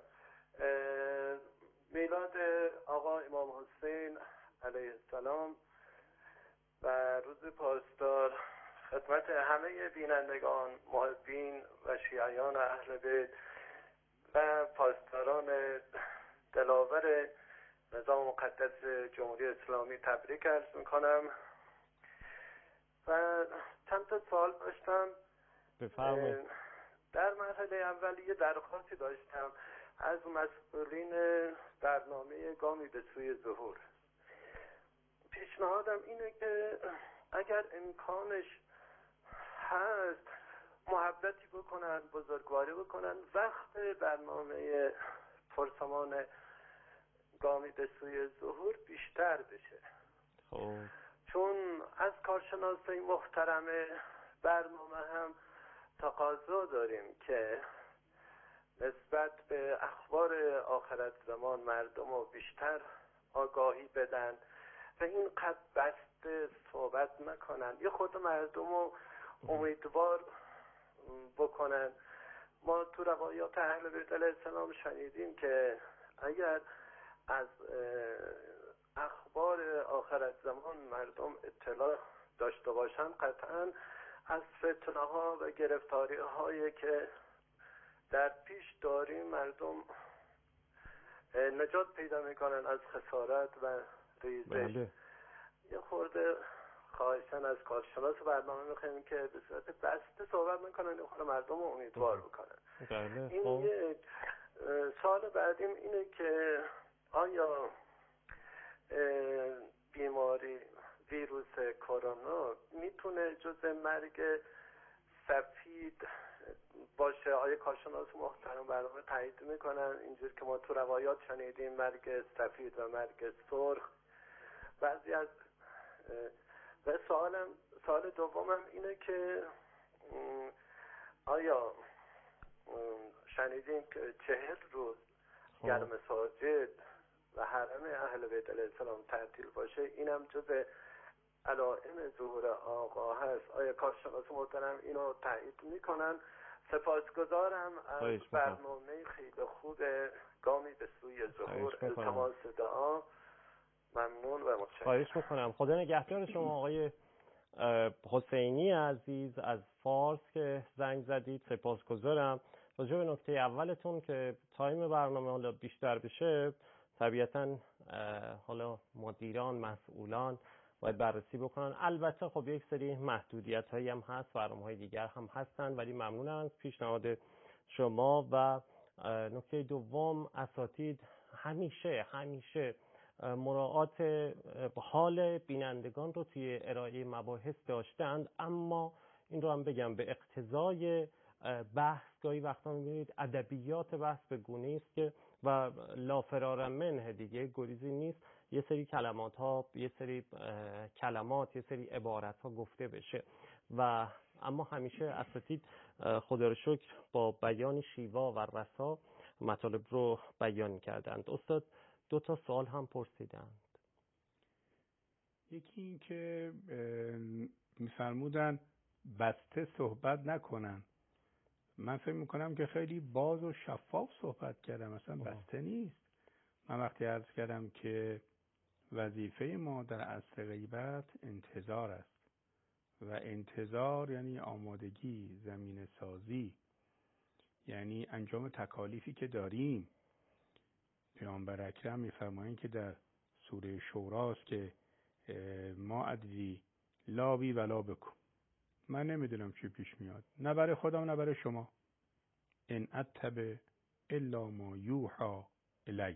میلاد آقا امام حسین علیه السلام و روز پاسدار خدمت همه بینندگان، محبین و شیعیان اهل بیت و پاسداران دلاور نظام مقدس جمهوری اسلامی تبریک عرض میکنم و چند تا سوال داشتم. بفرمایید. در مرحله اولیه درخواستی داشتم از مسئولین برنامه گامی به سوی ظهور. پیشنهادم اینه که اگر امکانش هست محبتی بکنن، بزرگواری بکنن، وقت برنامه پرسمان گامی به سوی ظهور بیشتر بشه. چون از کارشناسای محترم برنامه هم تقاضا داریم که نسبت به اخبار آخرت زمان مردم رو بیشتر آگاهی بدن و اینقدر بسته صحبت نکنن، یه خود مردم رو امیدوار بکنن. ما تو روایات اهل بیت علیه السلام شنیدیم که اگر از اخبار آخرت زمان مردم اطلاع داشته باشن قطعا از فتنه ها و گرفتاری هایی که در پیش داریم مردم نجات پیدا میکنن از خسارت و ریزش. یه خورده خواهشن از کارشناس برنامه میخوایم که به صورت بسته صحبت میکنن، یه خورده مردم رو امیدوار بکنن. این یک. سوال بعدیم اینه که آیا بیماری ویروس کرونا میتونه جزء مرگ سفید باشه؟ آیا کارشناس محترم برنامه تایید میکنن اینجور که ما تو روایات شنیدیم مرگ سفید و مرگ سرخ بعضی از و سوال دومم اینه که آیا شنیدیم که 40 روز گر مساجد و حرم اهل بیت علیه السلام تعطیل باشه، اینم جز علائم ظهور آقا هست؟ آیا کارشناس محترم اینو تایید میکنن؟ سپاسگزارم از برنامه خیلی خوب گامی به سوی ظهور. التماس دعا. ممنون و متشکرم. خواهش میکنم. خدا نگهدار شما آقای حسینی عزیز از فارس که زنگ زدید. سپاسگزارم. راجع به نکته اولتون که تایم برنامه حالا بیشتر بشه، طبیعتا حالا مدیران مسئولان باید بررسی بکنن. البته خب یک سری محدودیت هایی هم هست، برنامه‌های دیگر هم هستن، ولی ممنونم از پیشنهاد شما. و نکته دوم، اساتید همیشه مراعات حال بینندگان رو توی ارائه مباحث داشتند، اما این رو هم بگم به اقتضای بحث گاهی وقتا می‌بینید ادبیات بحث به گونه‌ای است که و لا فرار منه، دیگه گریزی نیست، یه سری کلمات ها، یه سری کلمات، یه سری عبارت ها گفته بشه و اما همیشه اساتید خدا رو شکر با بیان شیوا و رسا مطالب رو بیان کردند. استاد 2 تا سوال هم پرسیدند. یکی این که می‌فرمودن بسته صحبت نکنن. من فکر میکنم که خیلی باز و شفاف صحبت کردم، اصلا بسته نیست. من وقتی عرض کردم که وظیفه ما در عصر غیبت انتظار است و انتظار یعنی آمادگی، زمینه سازی، یعنی انجام تکالیفی که داریم. پیامبر اکرم میفرمایند که در سوره شوراست که ما ادری لا بی ولا بکم، من نمیدونم چی پیش میاد، نه برای خودم نه برای شما. ان اتبع الا ما یوحى الی،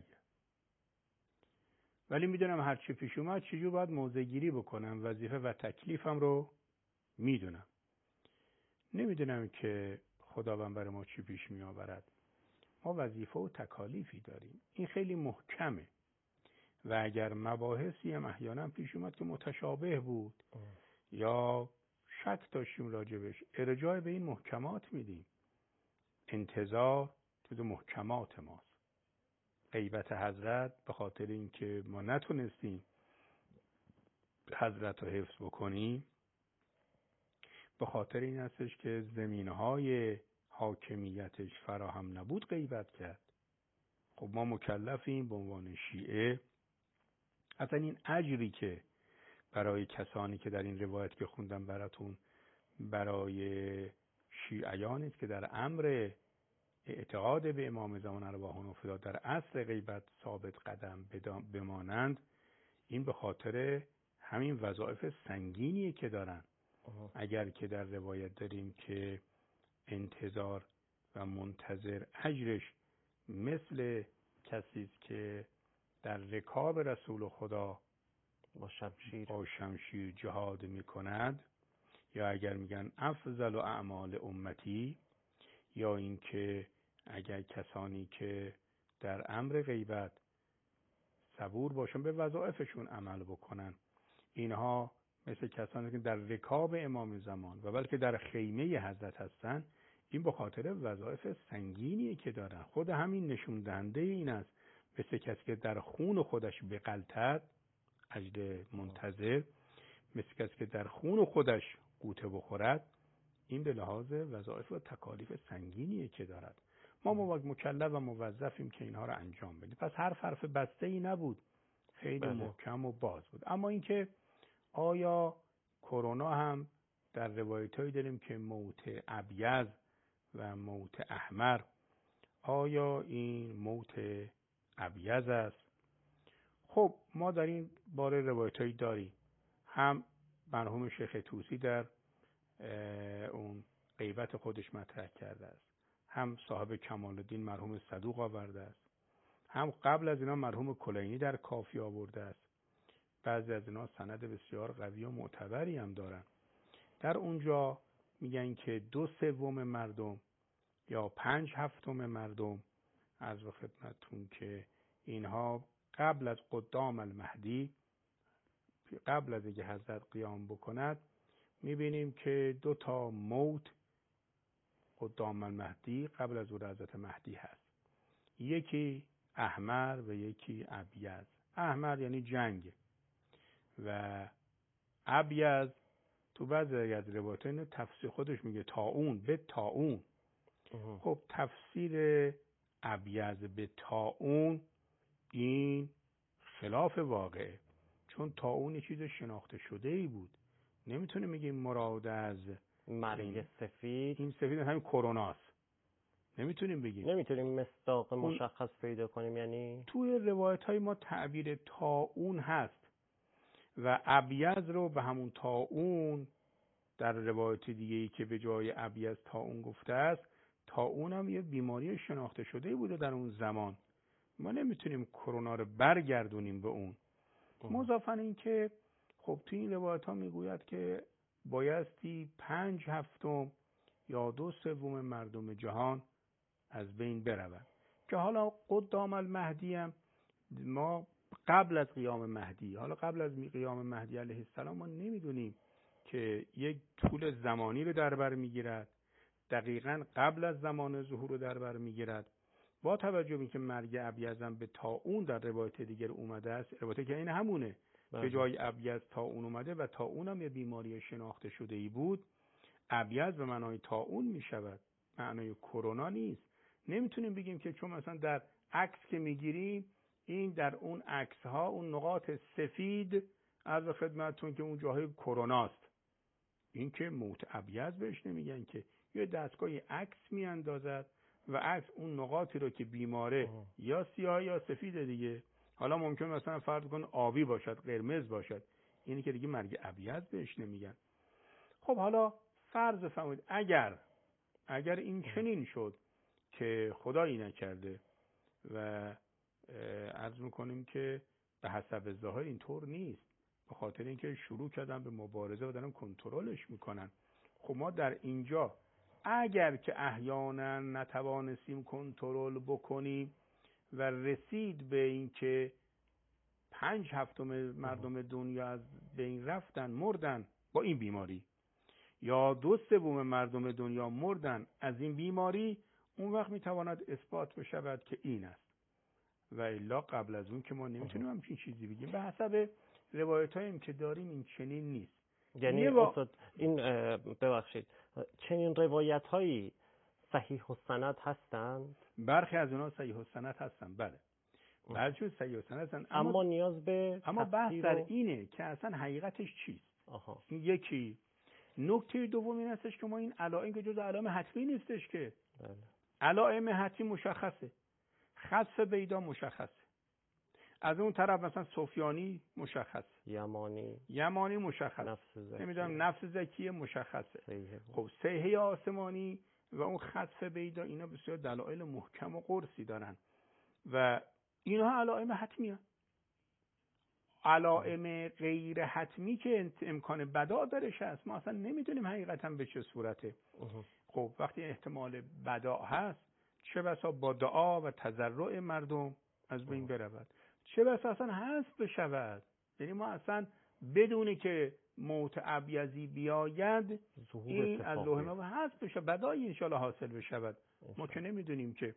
ولی میدونم هر چی پیش اومد چجور باید موضع گیری بکنم، وظیفه و تکلیفم رو میدونم. نمیدونم که خداوند برای ما چی پیش میآورد. ما وظیفه و تکالیفی داریم، این خیلی محکمه. و اگر مباحثی هم احیانا پیش اومد که متشابه بود یا شک داشتیم راجبش، ارجاع به این محکمات میدیم. انتظار تو محکمات ماست. غیبت حضرت به خاطر اینکه ما نتونستیم حضرت رو حفظ بکنیم، به خاطر این هستش که زمینهای حاکمیتش فراهم نبود غیبت کرد. خب ما مکلفیم به عنوان شیعه اصلا این اجری که برای کسانی که در این روایت که خوندم براتون برای شیعیانی است که در امر اعتقاد به امام زمان ارواحهم فدا در اصل غیبت ثابت قدم بمانند، این به خاطر همین وظایف سنگینیه که دارن. اگر که در روایت داریم که انتظار و منتظر اجرش مثل کسی است که در رکاب رسول خدا با شمشیر جهاد میکند، یا اگر میگن افضل اعمال امتی، یا اینکه اگر کسانی که در امر غیبت صبور باشن به وظایفشون عمل بکنن، اینها مثل کسانی که در رکاب امام زمان و بلکه در خیمه حضرت هستن، این به خاطر وظایف سنگینیه که دارن. خود همین نشون دهنده این است. مثل کسی که در خون خودش بغلطد، اجر منتظر، مثل کسی که در خون خودش غوطه بخورد، این به لحاظ وظایف و تکالیف سنگینیه که دارد. ما مکلف و موظفیم که اینها رو انجام بدیم. پس حرف بسته ای نبود، خیلی محکم و باز بود. اما اینکه آیا کرونا هم در روایتایی داریم که موت ابیض و موت احمر، آیا این موت ابیض است؟ خب ما در این باره روایتایی داریم. هم مرحوم شیخ طوسی در اون غیبت خودش مطرح کرده است، هم صاحب کمال الدین مرحوم صدوق آورده است، هم قبل از اینا مرحوم کلینی در کافی آورده است. بعضی از اینا سند بسیار قوی و معتبری هم دارن. در اونجا میگن که 2/3 مردم یا 5/7 مردم، عرض به خدمتتون که اینها قبل از قدام المهدی، قبل از اینکه حضرت قیام بکند، میبینیم که 2 موت قدام المهدی قبل از ظهور حضرت مهدی هست. یکی احمر و یکی ابیض. احمر یعنی جنگ و ابیض تو بعضی از روایات اینو تفسیر خودش میگه طاعون، به طاعون. خب تفسیر ابیض به طاعون این خلاف واقعه، چون طاعون چیز شناخته شده ای بود. نمیتونیم بگیم مراد از مرگ سفید، این سفید همین کروناست. نمیتونیم بگیم، نمیتونیم مصداق مشخص پیدا کنیم. یعنی توی روایت های ما تعبیر طاعون هست و ابیض رو به همون طاعون در روایت دیگه ای که به جای ابیض طاعون گفته است، طاعون هم یه بیماری شناخته شده بوده در اون زمان. ما نمیتونیم کرونا رو برگردونیم به اون. مضافاً این که خب توی این روایت ها میگوید که بایستی 5/7 یا 2/3 مردم جهان از بین برود، که حالا قدام المهدی هم ما قبل از قیام مهدی، حالا قبل از قیام مهدی علیه السلام ما نمیدونیم که یک طول زمانی رو در بر میگیرد، دقیقاً قبل از زمان ظهور رو در بر میگیرد. با توجه به اینکه مرگ ابیض هم به طاعون در روایت دیگر اومده است، روایتی که این همونه، به جای ابیض طاعون اومده و طاعون هم یه بیماری شناخته شده ای بود، ابیض به معنای طاعون میشود، معنای کرونا نیست. نمیتونیم بگیم که چون مثلا در عکس که میگیریم این در اون عکس ها اون نقاط سفید از خدمتتون که اون جاهای کروناست. این که موت ابیض بهش نمیگن، که یه دستگاهی عکس میاندازد و عکس اون نقاطی رو که بیماره یا سیاه یا سفید دیگه، حالا ممکن مثلا فرض کن آبی باشد، قرمز باشد، اینی که دیگه مرگ ابیض بهش نمیگن. خب حالا فرض فرمایید اگر این چنین شد که خدایی نکرده و عرض میکنیم که به حسب ظاهر اینطور نیست، به خاطر اینکه شروع کردن به مبارزه و دارن کنترلش میکنن. خب ما در اینجا اگر که احیانا نتوانستیم کنترل بکنیم و رسید به این که 5/7 مردم دنیا از بین رفتن، مردن با این بیماری، یا 2/3 مردم دنیا مردن از این بیماری، اون وقت میتواند اثبات بشود که این است. و الا قبل از اون که ما نمیتونیم همچین چیزی بگیم. به حسب روایت هاییم که داریم این چنین نیست. یعنی استاد این ببخشید چنین روایت هایی صحیح السند هستند؟ برخی از اونها صحیح السند هستند، بله بعضیشون صحیح السند هستند، اما نیاز به اما بحث در اینه که اصلا حقیقتش چیست. یکی نکته دوم این هستش که ما این علائم که جز علائم حتمی نیستش که بله. علائم حتمی مشخصه، خسف بیدا مشخصه، از اون طرف مثلا سفیانی مشخصه، یمانی مشخصه، نمیدونم نفس زکیه مشخصه، خب صحیح آسمانی و اون خسف بیدا اینا بسیار دلایل محکم و قرصی دارن و اینها علائم حتمی هست. علائم غیر حتمی که امکان بدا درش هست ما اصلا نمیدونیم حقیقتا به چه صورته. خب وقتی احتمال بدا هست چه بسا با دعا و تضرع مردم از بین برود، چه بسا اصلا هست بشود، یعنی ما اصلا بدونی که موت ابیضی بیاید این از لوح محفوظ هست بشه بدایی انشاءالله حاصل بشود. ما که نمیدونیم که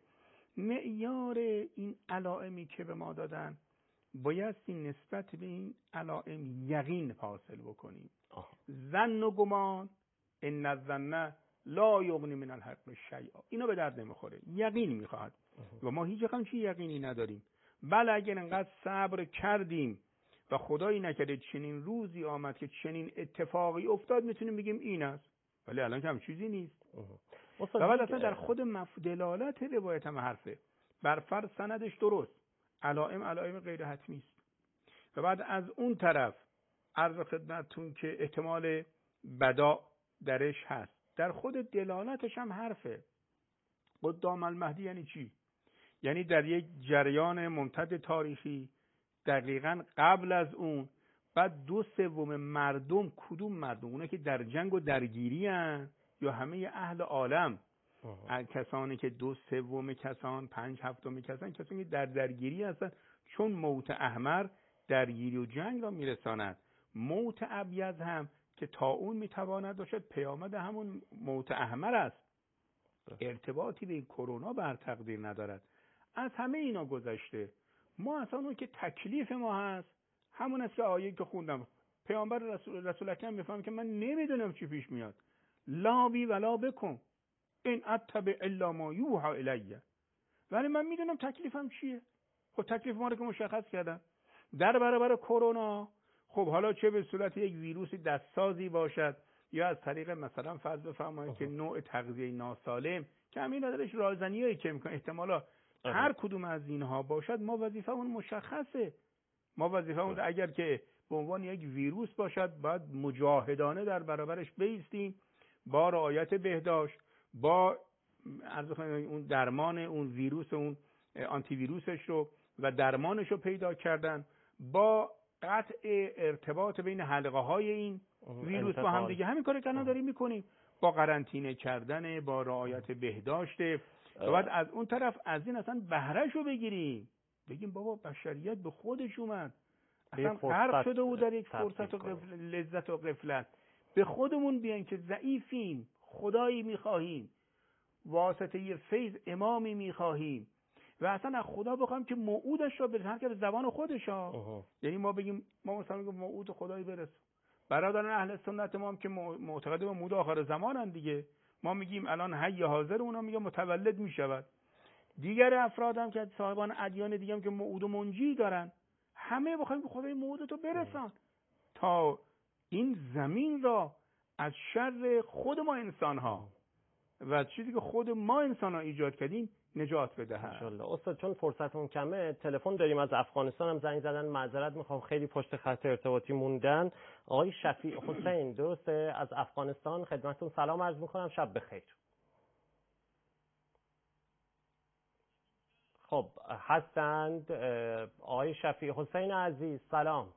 معیار این علائمی که به ما دادن بایستی نسبت به این علائم یقین حاصل بکنیم. ظن و گمان ان الظن لا یغنی من الحق شیئا، اینا به درد نمیخوره، یقین میخواد و ما هیچ وقت یقینی نداریم. بله اگر انقدر صبر کردیم و خدایی نکرده چنین روزی آمد که چنین اتفاقی افتاد میتونیم بگیم این است، ولی الان که هم چیزی نیست. و بعد اصلا در خود دلالت روایت هم حرفه، بر فرض سندش درست، علائم غیر حتمی است. و بعد از اون طرف عرض خدمتتون که احتمال بدا درش هست، در خود دلالتش هم حرفه. قدام المهدی یعنی چی؟ یعنی در یک جریان ممتد تاریخی دقیقاً قبل از اون بعد 2/3 مردم، کدوم مردم؟ اونا که در جنگ و درگیری هن یا همه اهل عالم؟ کسانی که 2/3 کسان، 5/7 کسانی که در درگیری هستن، چون موت احمر درگیری و جنگ را میرساند. موت ابیض هم که طاعون میتواند باشد پیامد همون موت احمر است، ارتباطی به کرونا بر تقدیر ندارد. از همه اینا گذشته ما اصلا اون که تکلیف ما هست همون است که آیه که خوندم، پیامبر رسول اکرم میفهمه که من نمیدونم چی پیش میاد، لا بی ولا بکن این اتبع الا ما یوحى الیه، ولی من میدونم تکلیفم چیه. خب تکلیف ما رو که مشخص کردم در برابر کرونا. خب حالا چه به صورت یک ویروس دستسازی باشد یا از طریق مثلا فرض بفرمایید که نوع تغذیه ناسالم که همین درش رازنیایی که امکان احتمالا هر کدوم از اینها باشد، ما وظیفمون مشخصه. ما وظیفمون اگر که به عنوان یک ویروس باشد باید مجاهدانه در برابرش بایستیم با رعایت بهداشت، با اون درمان اون ویروس، اون آنتی ویروسش رو و درمانش رو پیدا کردن، با قطع ارتباط بین حلقه های این ویروس با هم دیگه. همین کاری که الان داریم میکنیم با قرنطینه کردن، با رعایت بهداشت. و بعد از اون طرف از این اصلا بهره‌ش رو بگیریم، بگیم بابا بشریت به خودش اومد، اصلا غرق شده بود در یک فرصت و لذت و غفلت. به خودمون بیان که ضعیفیم، خدایی میخواهیم، واسطه فیض امامی میخواهیم و اصلا از خدا بخوایم که موعودش را به هر زبان خودش ها. یعنی ما بگیم ما مثلا میگیم موعود خدایی برسه. برادران اهل سنت ما هم که معتقد به موعود آخر زمانن دیگه، ما میگیم الان حی حاضر، اونا میگن متولد میشود. دیگر افراد هم که صاحبان ادیان دیگه هم که موعود و منجی دارن، همه بخوایم که خدای موعودتو برسان تا این زمین را از شر خود ما انسان ها و چیزی که خود ما انسان ها ایجاد کردیم نجات بده. انشالله. استاد چون فرصتمون کمه تلفن داریم، از افغانستان هم زنگ زدن، معذرت میخوام خیلی پشت خط ارتباطی موندن. آقای شفیع حسین درسته از افغانستان، خدمتتون سلام عرض میکنم، شب بخیر. خب هستند آقای شفیع حسین عزیز، سلام.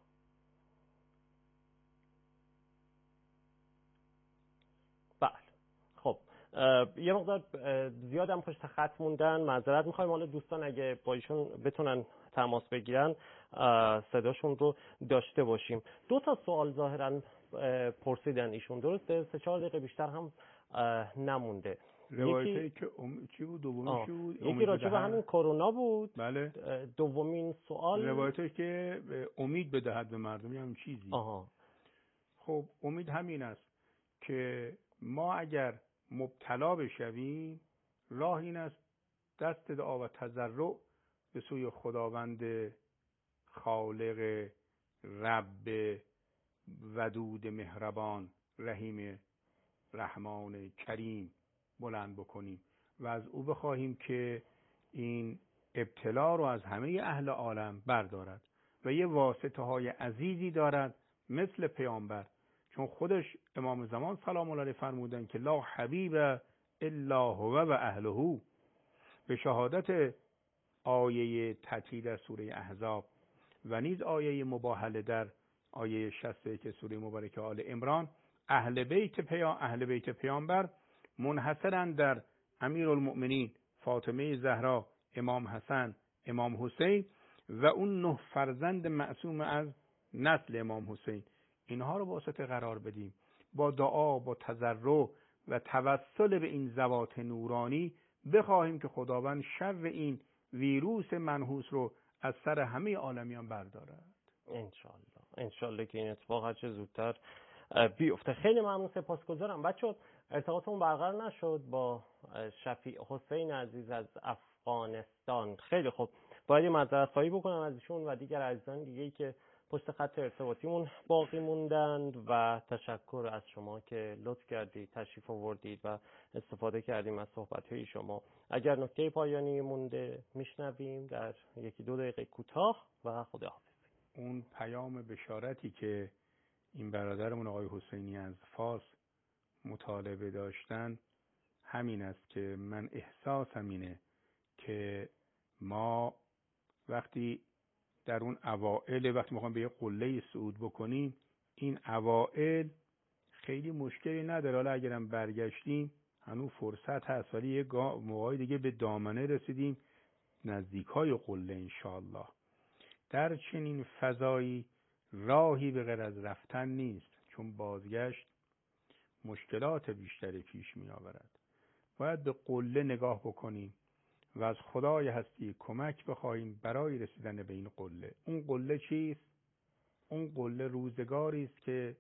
بله خب یه مقدار زیادم پشت خط موندن، معذرت میخوایم. حالا دوستان اگه با ایشون بتونن تماس بگیرن صداشون رو داشته باشیم. 2 سوال ظاهرا پرسیدن ایشون، درسته؟ 3-4 دقیقه بیشتر هم نمونده. روایتی که چی بود؟ دومی چی بود؟ یکی راجع به همین کرونا بود. بله. دومین سوال روایتی که امید بدهد به مردم، همین چیزی. خب امید همین است که ما اگر مبتلا بشویم راه این است دست دعا و تضرع به سوی خداوند خالق رب ودود مهربان رحیم رحمان کریم بلند بکنیم و از او بخواهیم که این ابتلا رو از همه اهل عالم بردارد و یه واسطه های عزیزی دارد مثل پیامبر، چون خودش امام زمان سلام الله علیه فرمودن که لا حبیب الا هو و اهله. به شهادت آیه تأکید در سوره احزاب و نیز آیه مباهله در آیه 61 سوره مبارکه آل عمران، اهل بیت پیامبر منحصرند در امیرالمؤمنین فاطمه زهرا، امام حسن، امام حسین و اون 9 فرزند معصوم از نسل امام حسین. اینها رو واسطه قرار بدیم، با دعا، با تضرع و توسل به این ذوات نورانی بخواهیم که خداوند شر این ویروس منحوس رو از سر همه عالمیان بردارد. انشالله که این اتفاق هر چه زودتر بیفته. خیلی ممنون، سپاسگزارم. بچه‌ها ارتباطمون برقرار نشد با شفیع حسین عزیز از افغانستان. خیلی خوب، باید معذرت خواهی بکنم از ایشون و دیگر عزیزان دیگه‌ای که پشت خط ارتباطیمون باقی موندند و تشکر از شما که لطف کردید تشریف آوردید و استفاده کردیم از صحبت‌های شما. اگر نکته پایانی مونده میشنویم در 1-2 دقیقه کوتاه و خداحافظ. اون پیام بشارتی که این برادرمون آقای حسینی از فاس مطالبه داشتن همین است که من احساسم اینه که ما وقتی در اون اوائل وقتی میخوایم به یه قله صعود بکنیم، این اوائل خیلی مشکلی نداره. حالا اگرم برگشتیم هنوز فرصت هست، ولی یه موقعی دیگه به دامنه رسیدیم، نزدیکای قله انشاءالله. در چنین فضایی راهی به غیر از رفتن نیست، چون بازگشت مشکلات بیشتری پیش می آورد. باید به قله نگاه بکنیم و از خدای هستی کمک بخواهیم برای رسیدن به این قله. اون قله چیست؟ اون قله روزگاری است که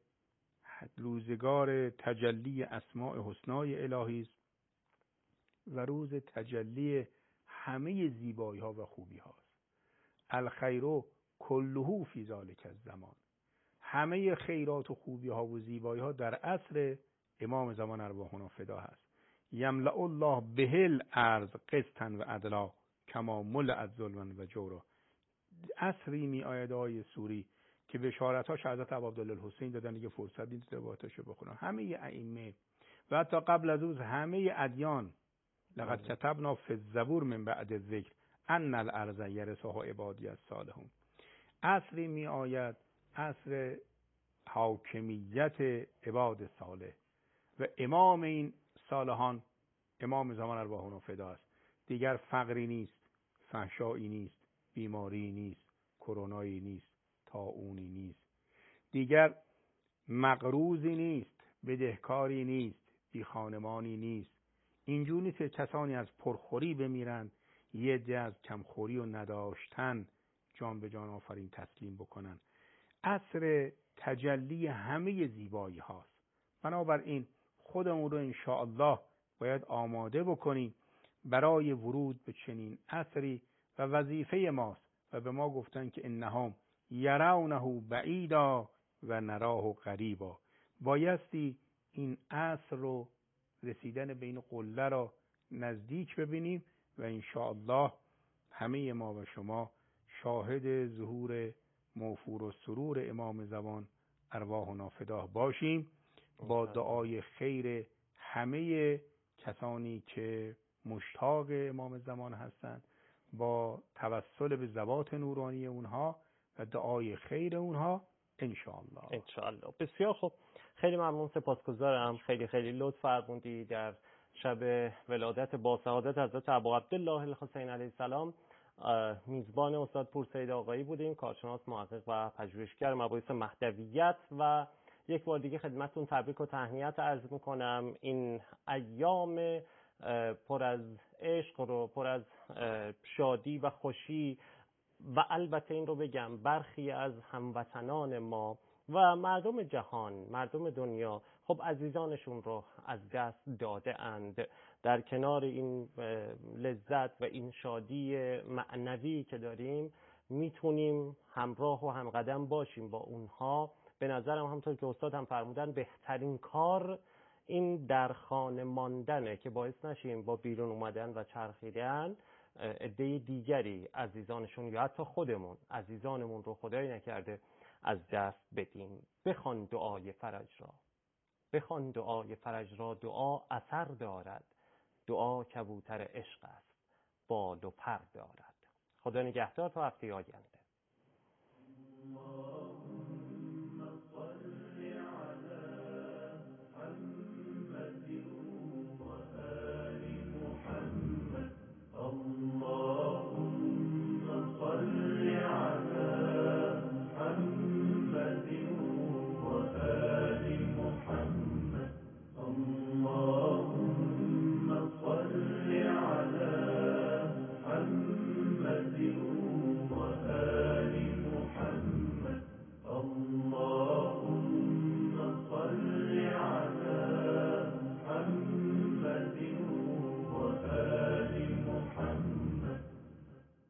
روزگار تجلی اسماء حسنای الهی است و روز تجلی همه زیبایی ها و خوبی هاست. الخیر کله فی ذلک الزمان. همه خیرات و خوبی ها و زیبایی ها در عصر امام زمان ارواحنا فدا هست. یملأ الله بهل ارض قسطا و عدلا کما ملأت ظلما و جورا. عصری می آید آیه سوری که بشارتاش حضرت عبدالله الحسین دادن، دیگه فرصت نیست روایتاشو بخونم. همه ائمه و حتی قبل از اون همه ادیان لقد كتبنا فی الزبور من بعد الذکر ان الارض یرثها عبادی الصالحون. عصری می آید عصر حاکمیت عباد صالح و امام این صالحان امام زمان ارواحنا فدا است. دیگر فقری نیست، فحشایی نیست، بیماری نیست، کرونایی نیست، طاعونی نیست، دیگر مقروضی نیست، بدهکاری نیست، بی خانمانی نیست. اینجور نیست که کسانی از پرخوری بمیرند، یه عده از کمخوری و نداشتن جان به جان آفرین تسلیم بکنن. عصر تجلی همه زیبایی هاست. بنابراین خودمون رو انشاءالله باید آماده بکنیم برای ورود به چنین عصری و وظیفه ماست و به ما گفتن که انهم یرونه بعیدا و نراه قریبا. بایستی این عصر رو رسیدن به این قله را نزدیک ببینیم و انشاءالله همه ما و شما شاهد ظهور موفور و سرور امام زمان ارواحنا فدا باشیم با دعای خیر همه کسانی که مشتاق امام زمان هستند، با توسل به ذوات نورانی اونها و دعای خیر اونها انشاءالله. بسیار خوب، خیلی ممنون، سپاسگزارم. خیلی خیلی لطف فرمودید. در شب ولادت با سعادت حضرت ابو عبدالله الحسین علیه السلام میزبان استاد پورسید آقایی بودیم، کارشناس محقق و پژوهشگر مباحث مهدویت، و یک بار دیگه خدمتتون تبریک و تهنیت عرض میکنم. این ایام پر از عشق رو پر از شادی و خوشی و البته این رو بگم برخی از هموطنان ما و مردم جهان، مردم دنیا خب عزیزانشون رو از دست داده اند. در کنار این لذت و این شادی معنوی که داریم میتونیم همراه و همقدم باشیم با اونها. به نظرم همونطور که استاد هم فرمودن بهترین کار این در خانه ماندنه که باعث نشیم با بیرون اومدن و چرخیدن عده دیگری عزیزانشون یا حتی خودمون عزیزانمون رو خدای نکرده از دست بدیم. بخوان دعای فرج را، بخوان دعای فرج را، دعا اثر دارد، دعا کبوتر عشق است بال و پر دارد. خدا نگهدار تا هفته آینده.